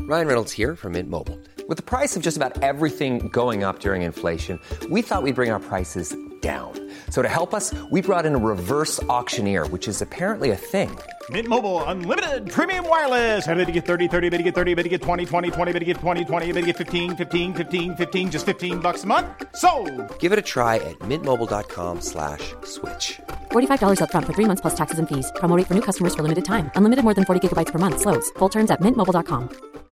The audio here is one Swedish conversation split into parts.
Ryan Reynolds here from Mint Mobile. With the price of just about everything going up during inflation, we thought we'd bring our prices down. So to help us, we brought in a reverse auctioneer, which is apparently a thing. Mint Mobile Unlimited Premium Wireless. How to get 30, 30, bit to get 30, bit to get 20, 20, 20, bit to get 20, 20, bit to get 15, 15, 15, 15, just $15 a month? Sold! Give it a try at mintmobile.com/switch. $45 up front for 3 months plus taxes and fees. Promo rate for new customers for limited time. Unlimited more than 40 gigabytes per month. Slows full terms at mintmobile.com.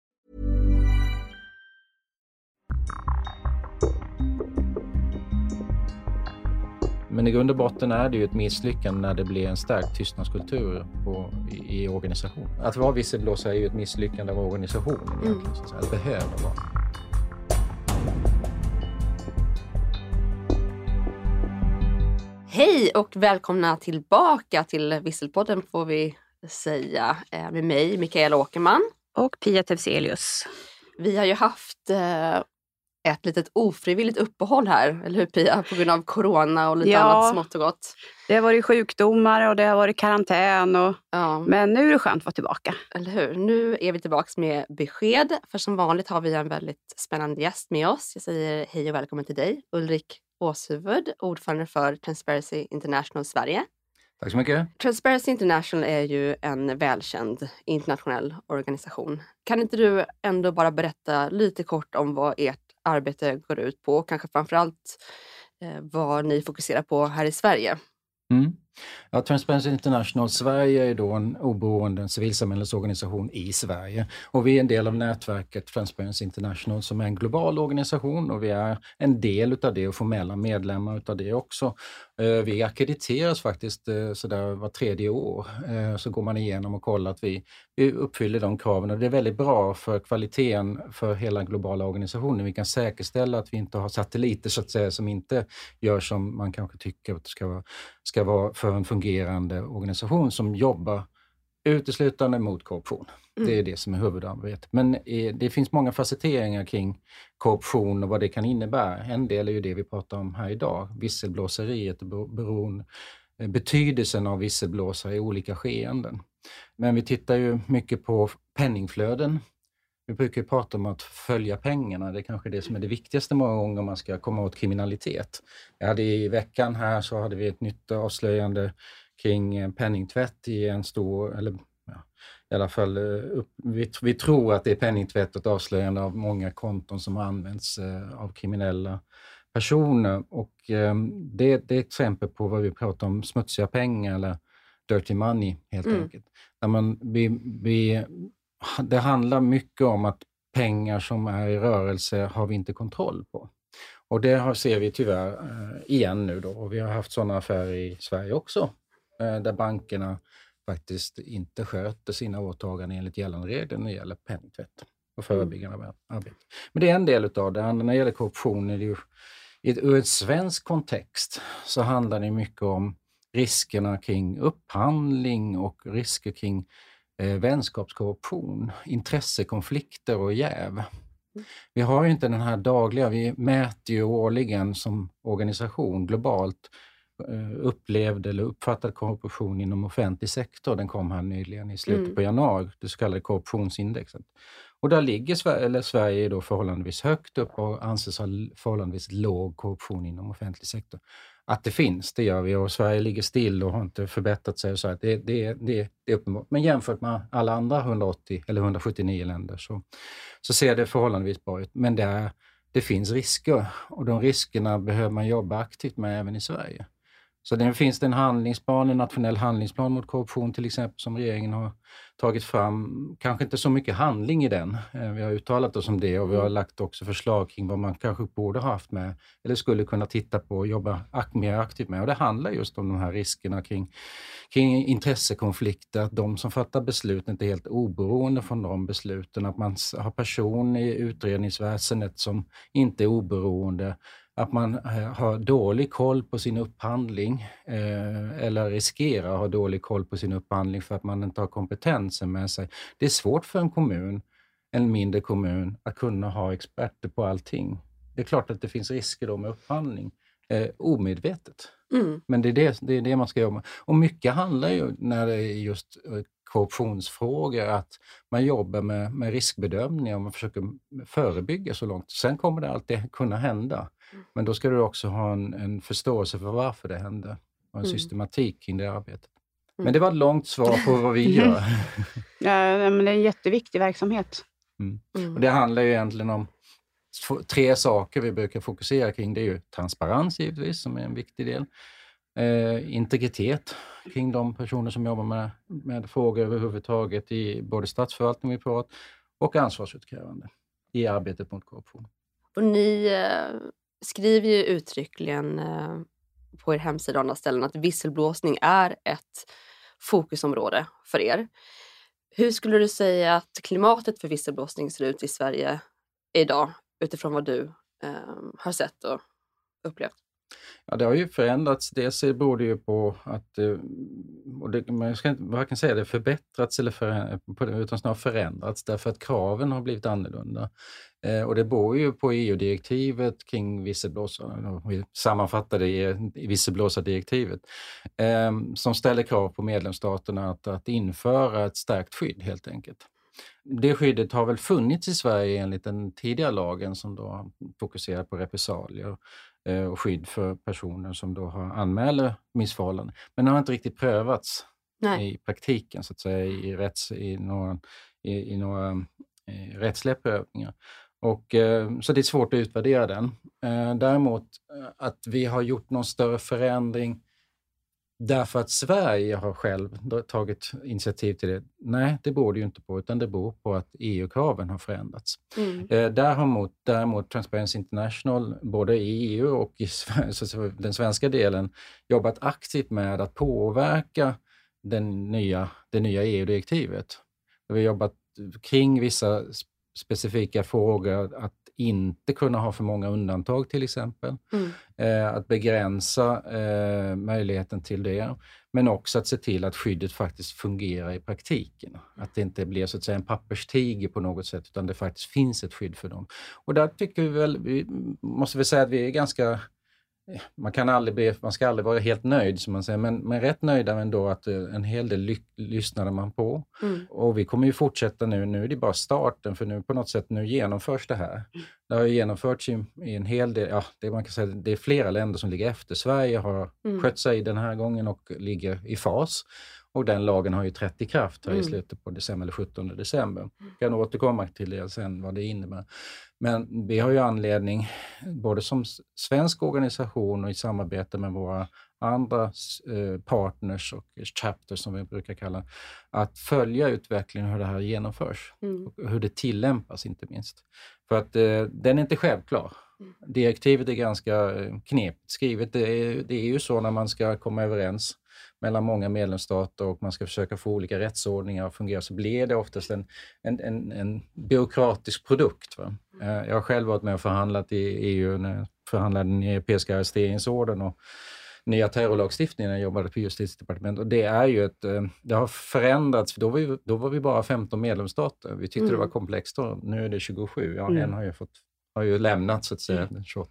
Men i grund och botten är det ju ett misslyckande när det blir en stark tystnadskultur i organisationen. Att vara visselblåsare är ju ett misslyckande av organisationen egentligen. Så det behöver vara. Hej och välkomna tillbaka till Visselpodden får vi säga med mig, Mikael Åkerman. Och Pia Tevselius. Vi har ju haft ett litet ofrivilligt uppehåll här, eller hur Pia? På grund av corona och lite annat smått och gott. Det har varit sjukdomar och det har varit karantän. Men nu är det skönt att vara tillbaka. Eller hur? Nu är vi tillbaka med besked. För som vanligt har vi en väldigt spännande gäst med oss. Jag säger hej och välkommen till dig, Ulrik Åshuvud, ordförande för Transparency International Sverige. Tack så mycket. Transparency International är ju en välkänd internationell organisation. Kan inte du ändå bara berätta lite kort om vad ert arbete går ut på? Kanske framförallt vad ni fokuserar på här i Sverige. Ja, Transparency International Sverige är då en oberoende civilsamhällesorganisation i Sverige. Och vi är en del av nätverket Transparency International som är en global organisation och vi är en del av det och formella medlemmar av det också. Vi akkrediteras faktiskt sådär var 3:e år. Så går man igenom och kollar att vi uppfyller de kraven och det är väldigt bra för kvaliteten för hela globala organisationen. Vi kan säkerställa att vi inte har satelliter så att säga som inte gör som man kanske tycker att det ska vara för en fungerande organisation som jobbar uteslutande mot korruption. Det är det som är huvudarbetet. Men det finns många facetteringar kring korruption och vad det kan innebära. En del är ju det vi pratar om här idag. Visselblåseriet och betydelsen av visselblåsare i olika skeenden. Men vi tittar ju mycket på penningflöden. Vi brukar ju prata om att följa pengarna. Det är kanske det som är det viktigaste många gånger om man ska komma åt kriminalitet. I veckan här så hade vi ett nytt avslöjande kring penningtvätt i en stor, eller i alla fall vi tror att det är penningtvätt och ett avslöjande av många konton som har använts av kriminella personer. Och det är ett exempel på vad vi pratar om smutsiga pengar eller dirty money helt enkelt. Det handlar mycket om att pengar som är i rörelse har vi inte kontroll på. Och det ser vi tyvärr igen nu då. Och vi har haft sådana affärer i Sverige också. Där bankerna faktiskt inte sköter sina åtaganden enligt gällande regler när det gäller penningtvätt och förebyggande arbete. Men det är en del av det. När det gäller korruption är det ju ur ett svensk kontext så handlar det mycket om riskerna kring upphandling och risker kring vänskapskorruption, intressekonflikter och jäv. Vi har ju inte den här dagliga, vi mäter ju årligen som organisation globalt upplevd eller uppfattad korruption inom offentlig sektor. Den kom här nyligen i slutet på januari, det så kallade korruptionsindexet. Och där ligger Sverige då förhållandevis högt upp och anses ha förhållandevis låg korruption inom offentlig sektor. Att det finns, det gör vi och Sverige ligger still och har inte förbättrat sig. Så att det är uppenbart. Men jämfört med alla andra 180 eller 179 länder så ser det förhållandevis bra ut. Men det finns risker och de riskerna behöver man jobba aktivt med även i Sverige. Så det finns en handlingsplan, en nationell handlingsplan mot korruption till exempel som regeringen har tagit fram. Kanske inte så mycket handling i den. Vi har uttalat oss om det och vi har lagt också förslag kring vad man kanske borde ha haft med eller skulle kunna titta på och jobba mer aktivt med. Och det handlar just om de här riskerna kring intressekonflikter, att de som fattar beslut inte är helt oberoende från de besluten, att man har person i utredningsväsendet som inte är oberoende, att man har dålig koll på sin upphandling eller riskerar att ha dålig koll på sin upphandling för att man inte har kompetensen med sig. Det är svårt för en mindre kommun att kunna ha experter på allting. Det är klart att det finns risker då med upphandling, omedvetet. Men det är det man ska jobba med. Och mycket handlar ju när det är just korruptionsfrågor att man jobbar med riskbedömning och man försöker förebygga så långt. Sen kommer det alltid kunna hända. Men då ska du också ha en förståelse för varför det händer och en systematik kring det arbetet. Men det var ett långt svar på vad vi gör. Ja, men det är en jätteviktig verksamhet. Och det handlar ju egentligen om 3 saker vi brukar fokusera kring. Det är ju transparens givetvis som är en viktig del. Integritet kring de personer som jobbar med frågor överhuvudtaget i både statsförvaltning och privat och ansvarsutkrävande i arbetet mot korruption. Och ni skriver ju uttryckligen på er hemsida och andra ställen att visselblåsning är ett fokusområde för er. Hur skulle du säga att klimatet för visselblåsning ser ut i Sverige idag utifrån vad du har sett och upplevt? Ja, det har ju förändrats. Dels beror det ju på att, man ska inte varken säga det förbättrats utan snarare förändrats därför att kraven har blivit annorlunda. Och det beror ju på EU-direktivet kring visselblåsare, vi sammanfattar det i visselblåsardirektivet, som ställer krav på medlemsstaterna att införa ett stärkt skydd helt enkelt. Det skyddet har väl funnits i Sverige enligt den tidigare lagen som då fokuserar på repressalier och skydd för personer som då har anmäler missförhållanden. Men det har inte riktigt prövats i praktiken så att säga i några rättsliga prövningar. Och, så det är svårt att utvärdera den. Däremot att vi har gjort någon större förändring därför att Sverige har själv tagit initiativ till det. Nej, det beror det ju inte på utan det beror på att EU-kraven har förändrats. Däremot Transparency International både i EU och i den svenska delen jobbat aktivt med att påverka det nya EU-direktivet. Vi har jobbat kring vissa specifika frågor att inte kunna ha för många undantag till exempel. Att begränsa möjligheten till det. Men också att se till att skyddet faktiskt fungerar i praktiken. Att det inte blir så att säga en papperstiger på något sätt utan det faktiskt finns ett skydd för dem. Och där tycker vi måste säga att vi är ganska... Man ska aldrig vara helt nöjd som man säger, men rätt nöjda ändå att en hel del lyssnade man på. Och vi kommer ju fortsätta nu är det bara starten för nu på något sätt nu genomförs det här. Det har ju genomförts i en hel del, man kan säga det är flera länder som ligger efter. Sverige har skött sig den här gången och ligger i fas. Och den lagen har ju trätt i kraft här i slutet på december eller 17 december. Jag kan återkomma till det sen vad det innebär. Men vi har ju anledning, både som svensk organisation och i samarbete med våra andra partners och chapters som vi brukar kalla, att följa utvecklingen hur det här genomförs. Och hur det tillämpas inte minst. För att den är inte självklar. Direktivet är ganska knepigt skrivet. Det är ju så när man ska komma överens mellan många medlemsstater och man ska försöka få olika rättsordningar att fungera så blir det oftast en byråkratisk produkt. Va? Jag har själv varit med och förhandlat i EU när jag förhandlade den europeiska arresteringsorden och nya terrorlagstiftningen när jag jobbade på justitiedepartementet. Och det är ju det har förändrats, för då var vi bara 15 medlemsstater. Vi tyckte det var komplext då, nu är det 27. En har ju lämnat så att säga den 28.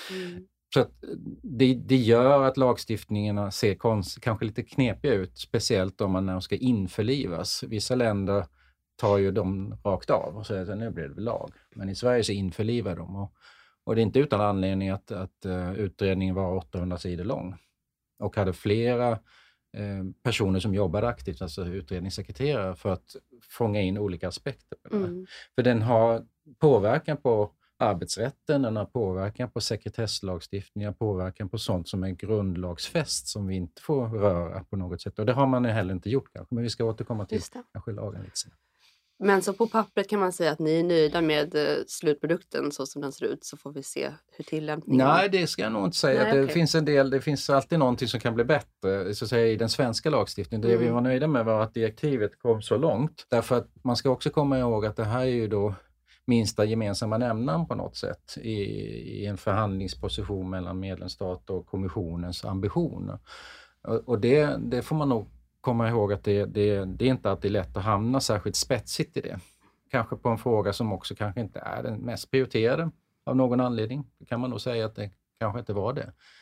Så att det gör att lagstiftningarna ser kanske lite knepiga ut, speciellt om man ska införlivas. Vissa länder tar ju dem rakt av och säger att nu blir det lag. Men i Sverige så införlivar de. Och det är inte utan anledning att utredningen var 800 sidor lång. Och hade flera personer som jobbade aktivt, alltså utredningssekreterare, för att fånga in olika aspekter på det här. För den har påverkan på arbetsrätten, den har påverkan på sekretesslagstiftningar, påverkan på sånt som är grundlagsfäst som vi inte får röra på något sätt. Och det har man heller inte gjort kanske, men vi ska återkomma till kanske lagen lite sen. Men så på pappret kan man säga att ni är nöjda med slutprodukten så som den ser ut, så får vi se hur tillämpningen... Nej, det ska jag nog inte säga. Det finns alltid någonting som kan bli bättre så att säga, i den svenska lagstiftningen. Det vi var nöjda med var att direktivet kom så långt. Därför att man ska också komma ihåg att det här är ju då minsta gemensamma nämnaren på något sätt i en förhandlingsposition mellan medlemsstat och kommissionens ambitioner. Och det får man nog komma ihåg att det är inte alltid lätt att hamna särskilt spetsigt i det. Kanske på en fråga som också kanske inte är den mest prioriterade av någon anledning. Det kan man nog säga att det kanske inte var det.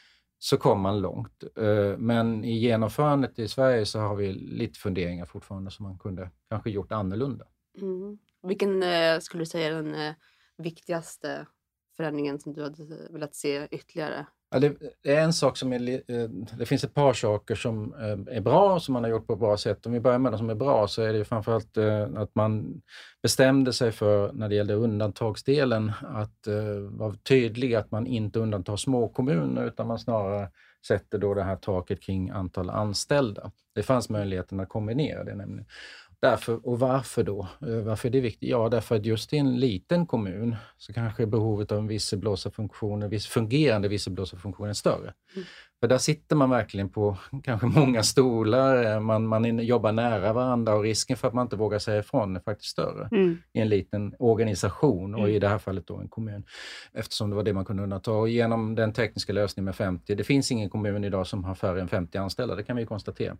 så kom man långt. Men i genomförandet i Sverige så har vi lite funderingar fortfarande som man kunde kanske gjort annorlunda. Vilken skulle du säga är den viktigaste förändringen som du hade velat se ytterligare? Ja, det är en sak som det finns ett par saker som är bra, som man har gjort på ett bra sätt. Om vi börjar med det som är bra så är det framförallt att man bestämde sig för, när det gällde undantagsdelen, att vara tydlig att man inte undantar små kommuner utan man snarare sätter då det här taket kring antal anställda. Det fanns möjligheten att kombinera det nämligen. Därför, och varför då? Varför är det viktigt? Ja, därför att just i en liten kommun så kanske behovet av en visselblåsarfunktion, en fungerande visselblåsarfunktion är större. För där sitter man verkligen på kanske många stolar, man jobbar nära varandra och risken för att man inte vågar säga ifrån är faktiskt större i en liten organisation och i det här fallet då en kommun. Eftersom det var det man kunde undanta. Och genom den tekniska lösningen med 50, det finns ingen kommun idag som har färre än 50 anställda, det kan vi konstatera.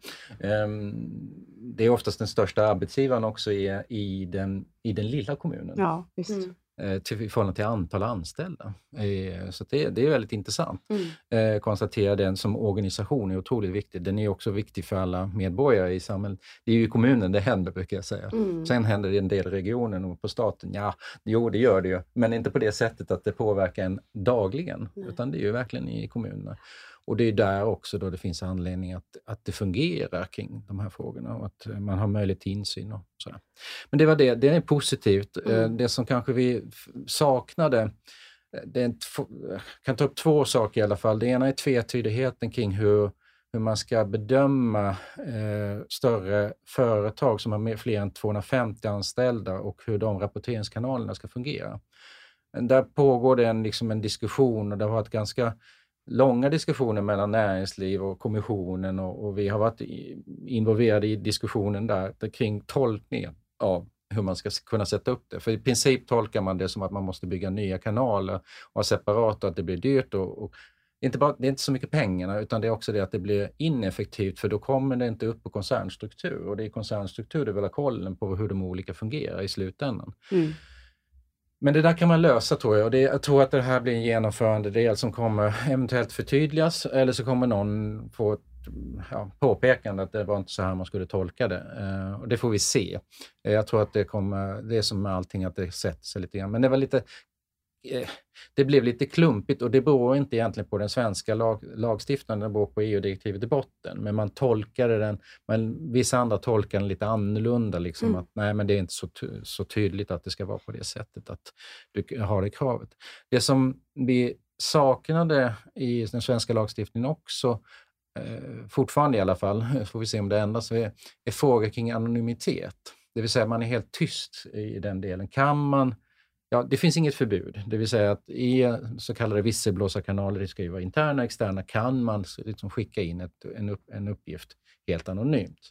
Det är oftast den största arbetsgivaren också i den lilla kommunen. Ja, visst. I förhållande till antal anställda. Så det är väldigt intressant. Konstatera den som organisation är otroligt viktig. Den är också viktig för alla medborgare i samhället. Det är ju i kommunen det händer, brukar jag säga. Sen händer det i en del regionen och på staten. Jo, det gör det ju. Men inte på det sättet att det påverkar en dagligen. Utan det är ju verkligen i kommunerna. Och det är där också då det finns anledning att det fungerar kring de här frågorna och att man har möjlighet till insyn och sådär. Men det var det är positivt. Det som kanske vi saknade, kan ta upp två saker i alla fall. Det ena är tvetydigheten kring hur man ska bedöma större företag som har fler än 250 anställda och hur de rapporteringskanalerna ska fungera. Där pågår det en diskussion och det har varit ganska långa diskussioner mellan näringsliv och kommissionen och vi har varit involverade i diskussionen där kring tolkningen av hur man ska kunna sätta upp det. För i princip tolkar man det som att man måste bygga nya kanaler och ha separat och att det blir dyrt och det är inte så mycket pengarna utan det är också det att det blir ineffektivt för då kommer det inte upp på koncernstruktur och det är koncernstruktur det vill ha kollen på hur de olika fungerar i slutändan. Men det där kan man lösa tror jag och jag tror att det här blir en genomförande del som kommer eventuellt förtydligas eller så kommer någon få ett påpekande att det var inte så här man skulle tolka det och det får vi se. Jag tror att det är som med allting att det sätter sig lite grann men det blev lite klumpigt och det beror inte egentligen på den svenska lagstiftningen, det beror på EU-direktivet i botten. Men man tolkade den, men vissa andra tolkar den lite annorlunda. Att nej, men det är inte så tydligt att det ska vara på det sättet att du har det kravet. Det som vi saknade i den svenska lagstiftningen också, fortfarande i alla fall, får vi se om det ändras, är frågor kring anonymitet. Det vill säga man är helt tyst i den delen. Det finns inget förbud. Det vill säga att i så kallade visselblåsarkanaler, det ska ju vara interna och externa, kan man skicka in en uppgift helt anonymt.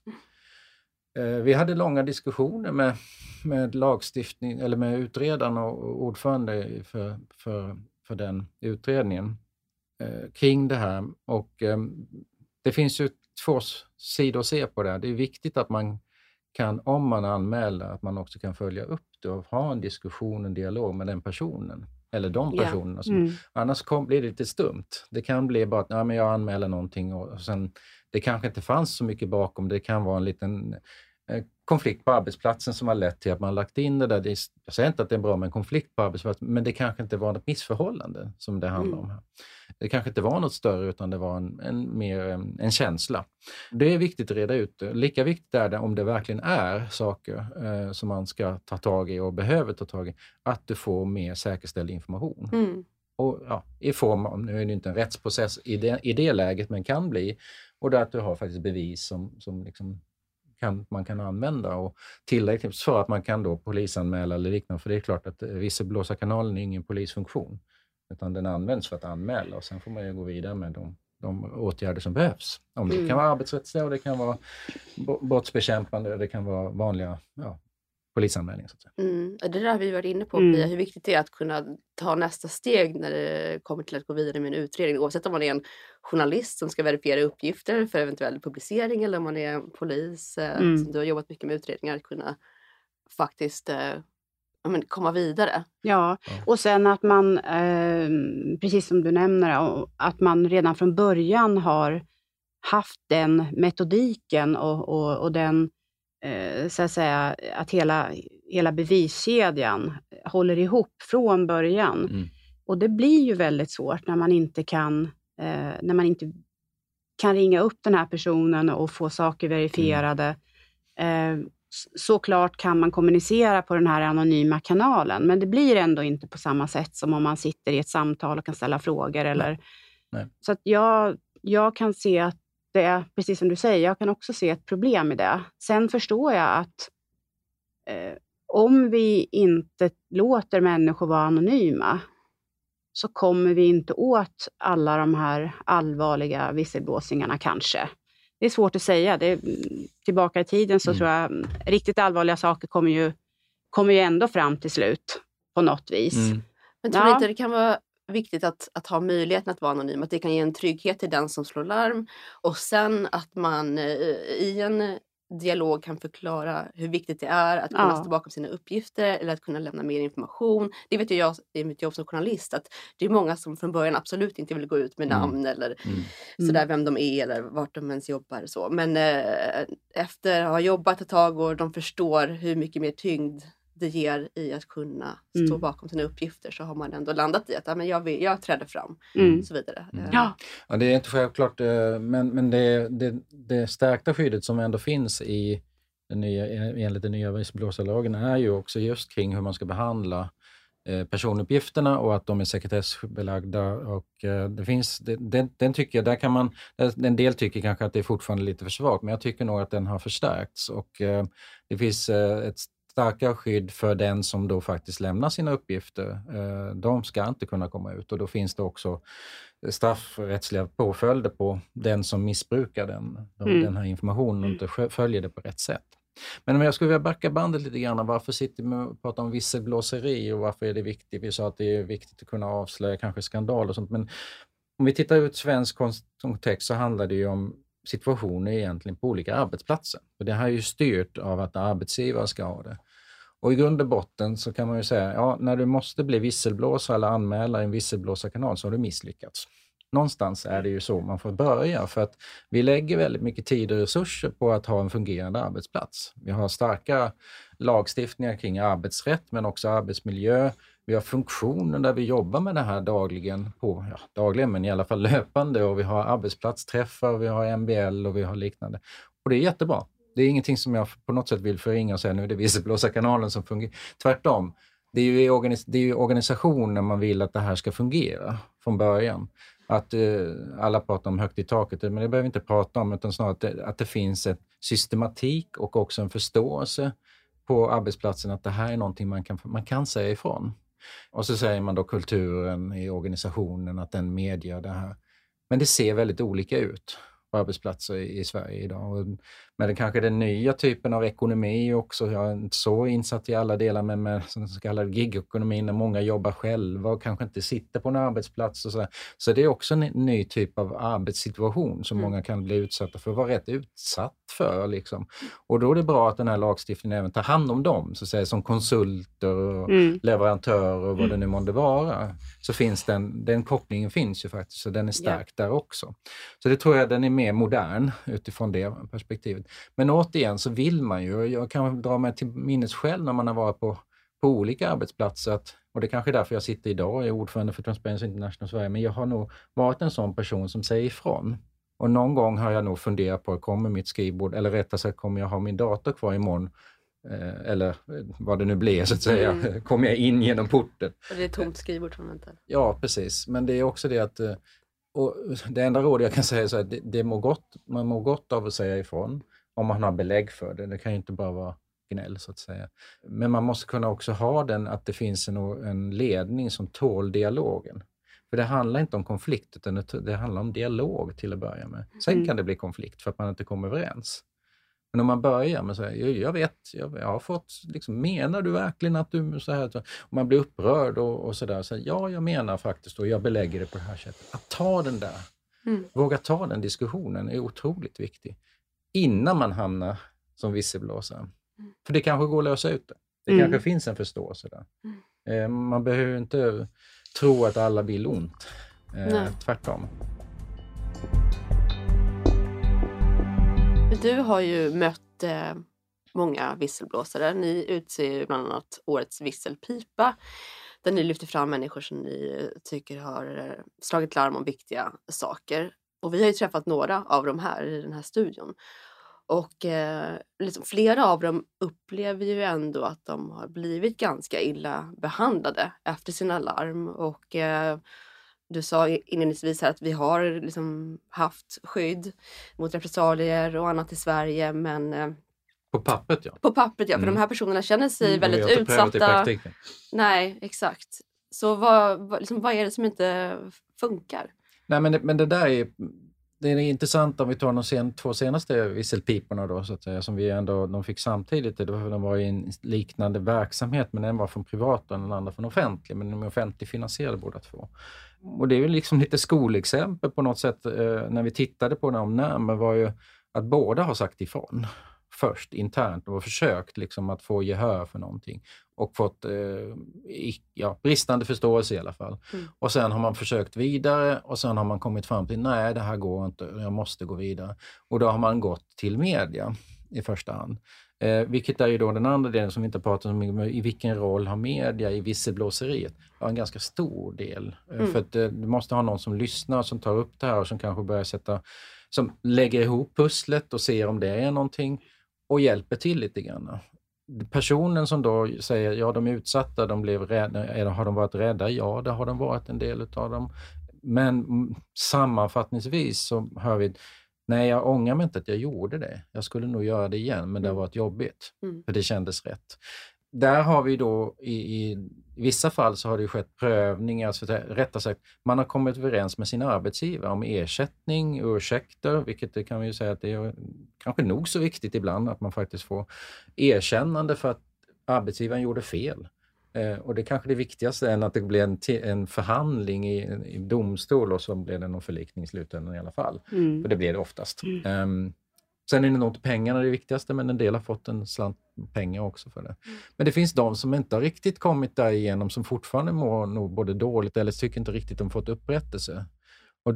Vi hade långa diskussioner med lagstiftning eller med utredaren och ordförande för den utredningen kring det här. Och det finns ju två sidor att se på det här. Det är viktigt att man kan, om man anmäler, att man också kan följa upp det och ha en diskussion, en dialog med den personen. Eller de personerna. Annars blir det lite stumt. Det kan bli bara att men jag anmäler någonting och sen det kanske inte fanns så mycket bakom. Det kan vara en liten konflikt på arbetsplatsen som har lett till att man lagt in det där. Jag säger inte att det är bra med en konflikt på arbetsplatsen, men det kanske inte var något missförhållande som det handlar om här. Det kanske inte var något större utan det var en känsla. Det är viktigt att reda ut. Lika viktigt är det om det verkligen är saker som man ska ta tag i och behöver ta tag i, att du får mer säkerställd information. Och i form av, nu är det inte en rättsprocess i det läget, men kan bli, och där att du har faktiskt bevis som man kan använda och tillräckligt för att man kan då polisanmäla eller liknande. För det är klart att visselblåsarkanalen är ingen polisfunktion utan den används för att anmäla och sen får man ju gå vidare med de åtgärder som behövs. Om det kan vara arbetsrättsliga och det kan vara brottsbekämpande och det kan vara vanliga polisanmälningar. Så att säga. Det där vi var inne på, Pia, hur viktigt det är att kunna ta nästa steg när det kommer till att gå vidare med en utredning. Oavsett om man är en journalist som ska verifiera uppgifter för eventuell publicering eller om man är en polis som du har jobbat mycket med utredningar, att kunna faktiskt komma vidare. Ja, och sen att man, precis som du nämner, att man redan från början har haft den metodiken och den, så att säga, att hela beviskedjan håller ihop från början. Och det blir ju väldigt svårt när man inte kan ringa upp den här personen och få saker verifierade. Såklart kan man kommunicera på den här anonyma kanalen, men det blir ändå inte på samma sätt som om man sitter i ett samtal och kan ställa frågor. Eller. Nej. Så att jag kan se att det är, precis som du säger, jag kan också se ett problem i det. Sen förstår jag att om vi inte låter människor vara anonyma, så kommer vi inte åt alla de här allvarliga visselblåsningarna kanske. Det är svårt att säga. Tillbaka i tiden så tror jag riktigt allvarliga saker kommer ju ändå fram till slut på något vis. Men tror du inte det kan vara viktigt att ha möjligheten att vara anonym? Att det kan ge en trygghet till den som slår larm. Och sen att man i en dialog kan förklara hur viktigt det är att kunna stå bakom sina uppgifter eller att kunna lämna mer information. Det vet ju jag i mitt jobb som journalist, att det är många som från början absolut inte vill gå ut med namn eller sådär, vem de är eller vart de ens jobbar och så. Men efter att ha jobbat ett tag och de förstår hur mycket mer tyngd det ger i att kunna stå bakom sina uppgifter, så har man ändå landat i att jag träder fram och så vidare. Ja, det är inte självklart, men det stärkta skyddet som ändå finns enligt den nya visselblåsarlagen är ju också just kring hur man ska behandla personuppgifterna och att de är sekretessbelagda, och det finns, den tycker jag, där kan man, en del tycker kanske att det är fortfarande lite för svagt, men jag tycker nog att den har förstärkts, och det finns ett starkare skydd för den som då faktiskt lämnar sina uppgifter. De ska inte kunna komma ut, och då finns det också straffrättsliga påföljder på den som missbrukar den här informationen och inte följer det på rätt sätt. Men om jag skulle vilja backa bandet lite grann, varför sitter vi och pratar om visselblåseri och varför är det viktigt? Vi sa att det är viktigt att kunna avslöja kanske skandal och sånt, men om vi tittar ut svensk kontext så handlar det ju om situationer egentligen på olika arbetsplatser. Och det här är ju styrt av att arbetsgivare ska ha det. Och i grund och botten så kan man ju säga, när du måste bli visselblåsare eller anmäla en visselblåsarkanal så har du misslyckats. Någonstans är det ju så man får börja, för att vi lägger väldigt mycket tid och resurser på att ha en fungerande arbetsplats. Vi har starka lagstiftningar kring arbetsrätt men också arbetsmiljö. Vi har funktioner där vi jobbar med det här dagligen men i alla fall löpande, och vi har arbetsplatsträffar, vi har MBL och vi har liknande. Och det är jättebra. Det är ingenting som jag på något sätt vill förringa och säga nu är det visselblåsarkanalen som fungerar. Tvärtom, det är ju organisationen man vill att det här ska fungera från början. Att alla pratar om högt i taket, men det behöver vi inte prata om, utan snarare att det finns en systematik och också en förståelse på arbetsplatsen att det här är någonting man kan säga ifrån. Och så säger man då kulturen i organisationen att den medger det här. Men det ser väldigt olika ut på arbetsplatser i Sverige idag. Men det kanske den nya typen av ekonomi också. Jag är inte så insatt i alla delar, men med så kallad gigekonomin när många jobbar själva och kanske inte sitter på en arbetsplats och sådär. Så det är också en ny typ av arbetssituation som många kan bli utsatta för, vara rätt utsatt för liksom. Och då är det bra att den här lagstiftningen även tar hand om dem, så att säga, som konsulter och leverantörer och vad det nu måste vara. Så finns den kopplingen finns ju faktiskt, så den är stark där också. Så det tror jag den är mer modern utifrån det perspektivet. Men återigen så vill man ju, jag kan dra mig till minnes själv när man har varit på olika arbetsplatser, och det är kanske därför jag sitter idag och är ordförande för Transparency International Sverige, men jag har nog varit en sån person som säger ifrån. Och någon gång har jag nog funderat på, kommer mitt skrivbord, eller rättare sagt kommer jag ha min dator kvar imorgon, eller vad det nu blir så att säga, kommer jag in genom porten. Och det är tomt skrivbord som väntar. Ja, precis. Men det är också det att, och det enda råd jag kan säga är så att man mår gott av att säga ifrån om man har belägg för det. Det kan ju inte bara vara gnäll så att säga. Men man måste kunna också ha att det finns en ledning som tål dialogen. För det handlar inte om konflikt, utan det handlar om dialog till att börja med. Sen kan det bli konflikt för att man inte kommer överens. Men om man börjar med att säga, jag har fått, liksom, menar du verkligen att du så här? Och man blir upprörd och sådär. Så, jag menar faktiskt, och jag belägger det på det här sättet. Att ta den där, våga ta den diskussionen är otroligt viktig. Innan man hamnar som visselblåsare. För det kanske går att lösa ut det. Det kanske finns en förståelse där. Man behöver inte tro att alla vill ont. Tvärtom. Du har ju mött många visselblåsare. Ni utser ju bland annat årets visselpipa. Där ni lyfter fram människor som ni tycker har slagit larm om viktiga saker. Och vi har ju träffat några av dem här i den här studion. Och liksom flera av dem upplever ju ändå att de har blivit ganska illa behandlade efter sina larm. Och du sa inledningsvis här att vi har liksom haft skydd mot repressalier och annat i Sverige, men på pappret, ja. På pappret, ja. För de här personerna känner sig väldigt utsatta. Nej, exakt. Så vad är det som inte funkar? Nej, men det där är intressant om vi tar de två senaste visselpiporna då, så att säga, som de fick samtidigt. De var i en liknande verksamhet, men en var från privat och den andra från offentlig. Men de är offentligfinansierade båda två. Och det är ju liksom lite skolexempel på något sätt när vi tittade på dem närmare, var ju att båda har sagt ifrån. Först internt och försökt liksom att få gehör för någonting och fått bristande förståelse i alla fall. Och sen har man försökt vidare och sen har man kommit fram till nej, det här går inte, jag måste gå vidare. Och då har man gått till media i första hand. Vilket är ju då den andra delen som vi inte pratar om, i vilken roll har media i visselblåseriet? Ja, en ganska stor del. För att du måste ha någon som lyssnar, som tar upp det här och som kanske börjar som lägger ihop pusslet och ser om det är någonting och hjälper till lite grann. Personen som då säger, ja, de är utsatta, de blev rädda, har de varit rädda? Ja, det har de varit, en del av dem. Men sammanfattningsvis så hör vi, nej, jag ångrar mig inte att jag gjorde det. Jag skulle nog göra det igen, men det har varit jobbigt. För det kändes rätt. Där har vi då i vissa fall så har det skett prövningar, så rättare sagt, man har kommit överens med sina arbetsgivare om ersättning, ursäkter, vilket det kan vi ju säga att det är kanske nog så viktigt ibland att man faktiskt får erkännande för att arbetsgivaren gjorde fel. Och det är kanske det viktigaste än att det blir en förhandling i domstol och så blir det någon förlikning i slutändan i alla fall. För det blir det oftast. Sen är det nog inte pengarna det viktigaste, men en del har fått en slant pengar också för det. Men det finns de som inte har riktigt kommit där igenom, som fortfarande mår nog både dåligt eller tycker inte riktigt de fått upprättelse. Och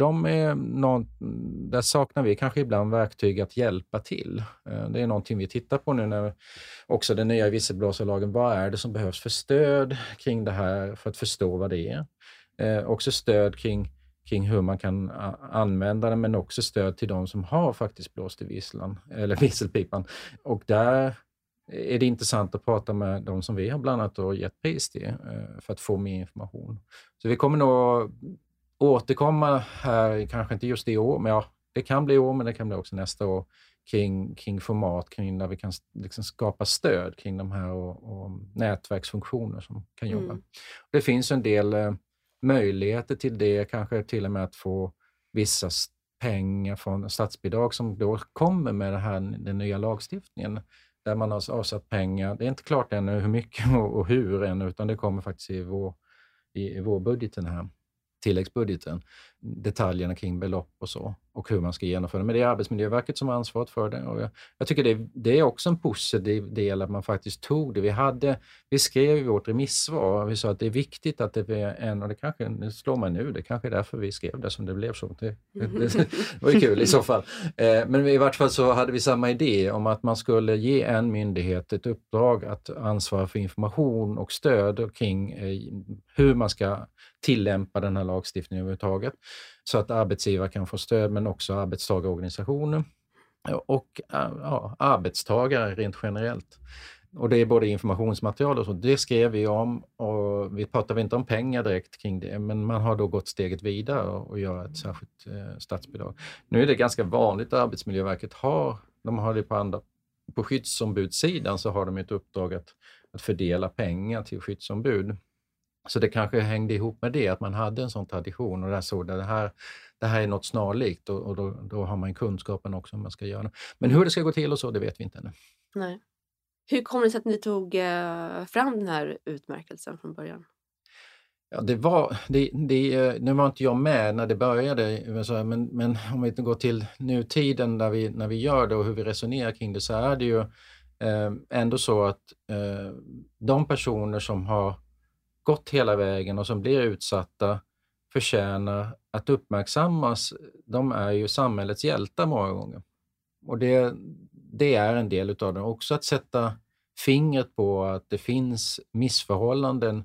där saknar vi kanske ibland verktyg att hjälpa till. Det är någonting vi tittar på nu när också den nya visselblåsarlagen. Vad är det som behövs för stöd kring det här för att förstå vad det är? Också stöd kring hur man kan använda den, men också stöd till de som har faktiskt blåst i visslan eller visselpipan. Och där är det intressant att prata med de som vi har bland annat och gett pris till för att få mer information. Så vi kommer nog återkomma här, kanske inte just i år, men det kan bli i år, men det kan bli också nästa år, kring format, kring där vi kan liksom skapa stöd kring de här och nätverksfunktioner som kan jobba. Det finns en del möjligheter till det, kanske till och med att få vissa pengar från statsbidrag som då kommer med den nya lagstiftningen, där man har avsatt pengar. Det är inte klart ännu hur mycket och hur ännu, utan det kommer faktiskt i vårbudgeten här, tilläggsbudgeten, detaljerna kring belopp och så, och hur man ska genomföra det. Men det är Arbetsmiljöverket som har ansvaret för det, och jag tycker det är också en positiv del att man faktiskt tog det. Vi skrev i vårt remissvar, vi sa att det är viktigt att det är och det slår man nu, det kanske är därför vi skrev det som det blev så. Det var ju kul i så fall. Men i vart fall så hade vi samma idé om att man skulle ge en myndighet ett uppdrag att ansvara för information och stöd kring hur man ska tillämpa den här lagstiftningen överhuvudtaget, så att arbetsgivare kan få stöd, men också arbetstagarorganisationer och arbetstagare rent generellt. Och det är både informationsmaterial och så. Det skrev vi om, och vi pratar inte om pengar direkt kring det, men man har då gått steget vidare och gör ett särskilt statsbidrag. Nu är det ganska vanligt att Arbetsmiljöverket har det på skyddsombudssidan, så har de ett uppdrag att fördela pengar till skyddsombud. Så det kanske hängde ihop med det, att man hade en sån tradition och det här är något snarlikt, och då har man kunskapen också om man ska göra det. Men hur det ska gå till och så, det vet vi inte ännu. Nej. Hur kommer det sig att ni tog fram den här utmärkelsen från början? Ja, nu var inte jag med när det började, men om vi inte går till nutiden när vi gör det och hur vi resonerar kring det, så är det ju ändå så att de personer som har gått hela vägen och som blir utsatta förtjänar att uppmärksammas. De är ju samhällets hjältar många gånger. Och det är en del utav det. Också att sätta fingret på att det finns missförhållanden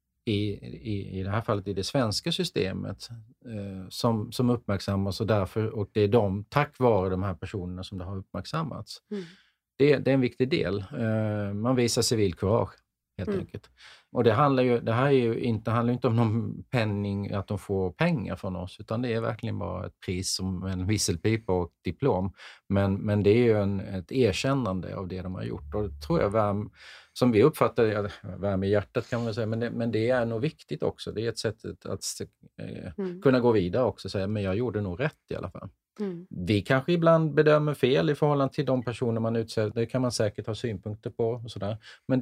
i det här fallet i det svenska systemet som uppmärksammas och det är tack vare de här personerna som det har uppmärksammats. Det är en viktig del. Man visar civilkurage helt enkelt. Och det handlar ju inte om någon penning, att de får pengar från oss, utan det är verkligen bara ett pris som en visselpipa och ett diplom. Men det är ju ett erkännande av det de har gjort. Och det tror jag som vi uppfattar, värme i hjärtat kan man säga, men det är nog viktigt också. Det är ett sätt att kunna gå vidare också och säga, men jag gjorde nog rätt i alla fall. Vi kanske ibland bedömer fel i förhållande till de personer man utser. Det kan man säkert ha synpunkter på och sådär. Men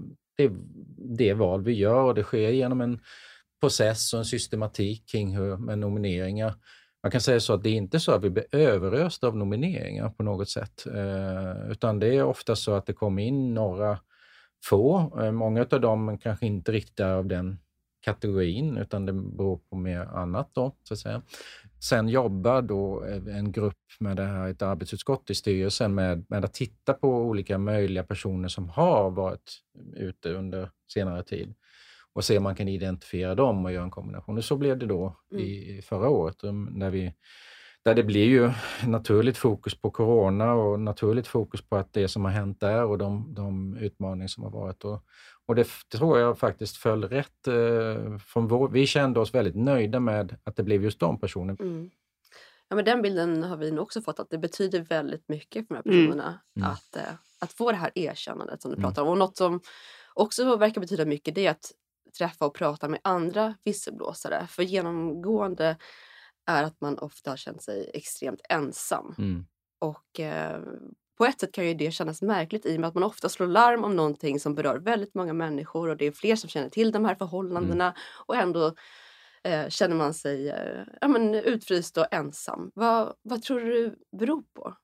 det är val vi gör och det sker genom en process och en systematik kring med nomineringar. Man kan säga så att det är inte så att vi blir överösta av nomineringar på något sätt. Utan det är ofta så att det kommer in några få. Många av dem kanske inte riktigt är av den kategorin, utan det beror på mer annat då, så att säga. Sen jobbar då en grupp med det här, ett arbetsutskott i styrelsen med att titta på olika möjliga personer som har varit ute under senare tid och se om man kan identifiera dem och göra en kombination. Och så blev det då i förra året där det blir ju naturligt fokus på corona och naturligt fokus på att det som har hänt där och de utmaningar som har varit. Och det tror jag faktiskt föll rätt. Vi kände oss väldigt nöjda med att det blev just de personerna. Ja, men den bilden har vi nog också fått, att det betyder väldigt mycket för de här personerna att få det här erkännandet som du pratar om. Och något som också verkar betyda mycket, det är att träffa och prata med andra visselblåsare. För genomgående är att man ofta har känt sig extremt ensam. Och på ett sätt kan ju det kännas märkligt i och med att man ofta slår larm om någonting som berör väldigt många människor och det är fler som känner till de här förhållandena och ändå känner man sig utfryst och ensam. Vad tror du det beror på?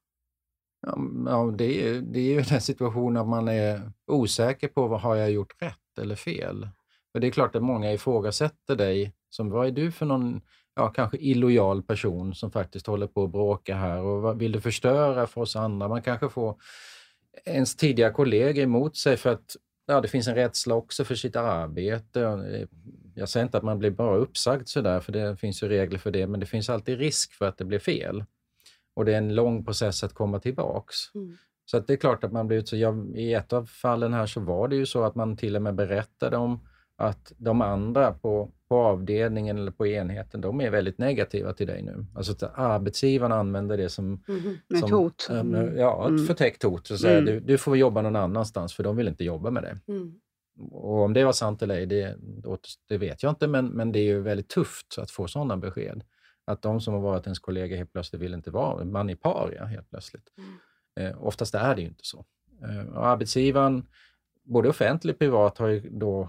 Ja, det är ju den situationen att man är osäker på vad har jag gjort rätt eller fel. För det är klart att många ifrågasätter dig som vad är du för någon kanske illojal person som faktiskt håller på att bråka här och vad vill du förstöra för oss andra? Man kanske får ens tidigare kollegor emot sig för att det finns en rädsla också för sitt arbete. Jag säger inte att man blir bara uppsagd sådär, för det finns ju regler för det, men det finns alltid risk för att det blir fel. Och det är en lång process att komma tillbaks. Så att det är klart att man blir i ett av fallen här så var det ju så att man till och med berättade om att de andra på avdelningen eller på enheten, de är väldigt negativa till dig nu. Alltså att arbetsgivaren använder det som ett hot. Ett förtäckt hot. Så säger, du får jobba någon annanstans för de vill inte jobba med det. Och om det var sant eller ej, det vet jag inte, men det är ju väldigt tufft att få sådana besked. Att de som har varit ens kollega helt plötsligt vill inte vara, man är paria helt plötsligt. Oftast är det ju inte så. Och arbetsgivaren, både offentlig och privat, har ju då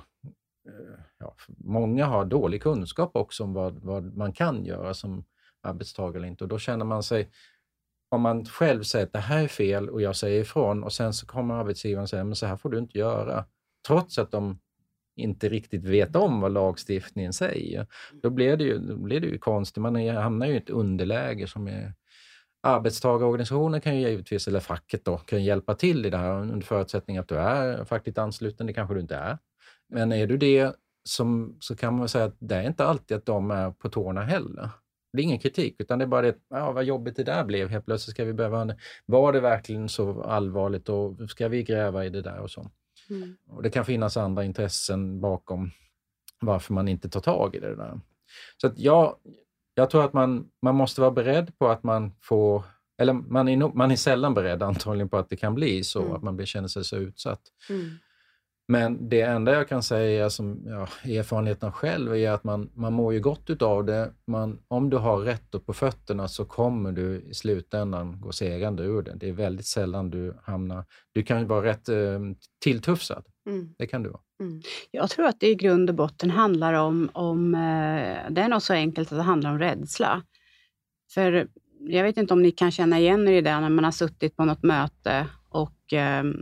många har dålig kunskap också om vad man kan göra som arbetstagare eller inte. Och då känner man sig, om man själv säger att det här är fel och jag säger ifrån och sen så kommer arbetsgivaren säga men så här får du inte göra. Trots att de inte riktigt vet om vad lagstiftningen säger. Då blir det ju konstigt. Man hamnar ju i ett underläge som är... Arbetstagarorganisationen kan ju givetvis, eller facket då, kan hjälpa till i det här under förutsättning att du är fackligt ansluten. Det kanske du inte är. Men är du det så kan man säga att det är inte alltid att de är på tårna heller. Det är ingen kritik, utan det är bara det, vad jobbigt det där blev. Helt plötsligt ska vi behöva... Var det verkligen så allvarligt och ska vi gräva i det där och så? Och det kan finnas andra intressen bakom varför man inte tar tag i det där. Så att jag tror att man måste vara beredd på att man får... Eller man är sällan beredd antagligen på att det kan bli så att man känner sig så utsatt. Men det enda jag kan säga som erfarenheten själv är att man mår ju gott utav det. Om du har rätt på fötterna så kommer du i slutändan gå segrande ur det. Det är väldigt sällan du hamnar... Du kan ju vara rätt tilltufsad. Det kan du vara. Jag tror att det i grund och botten handlar om det är nog så enkelt att det handlar om rädsla. För jag vet inte om ni kan känna igen er i det när man har suttit på något möte och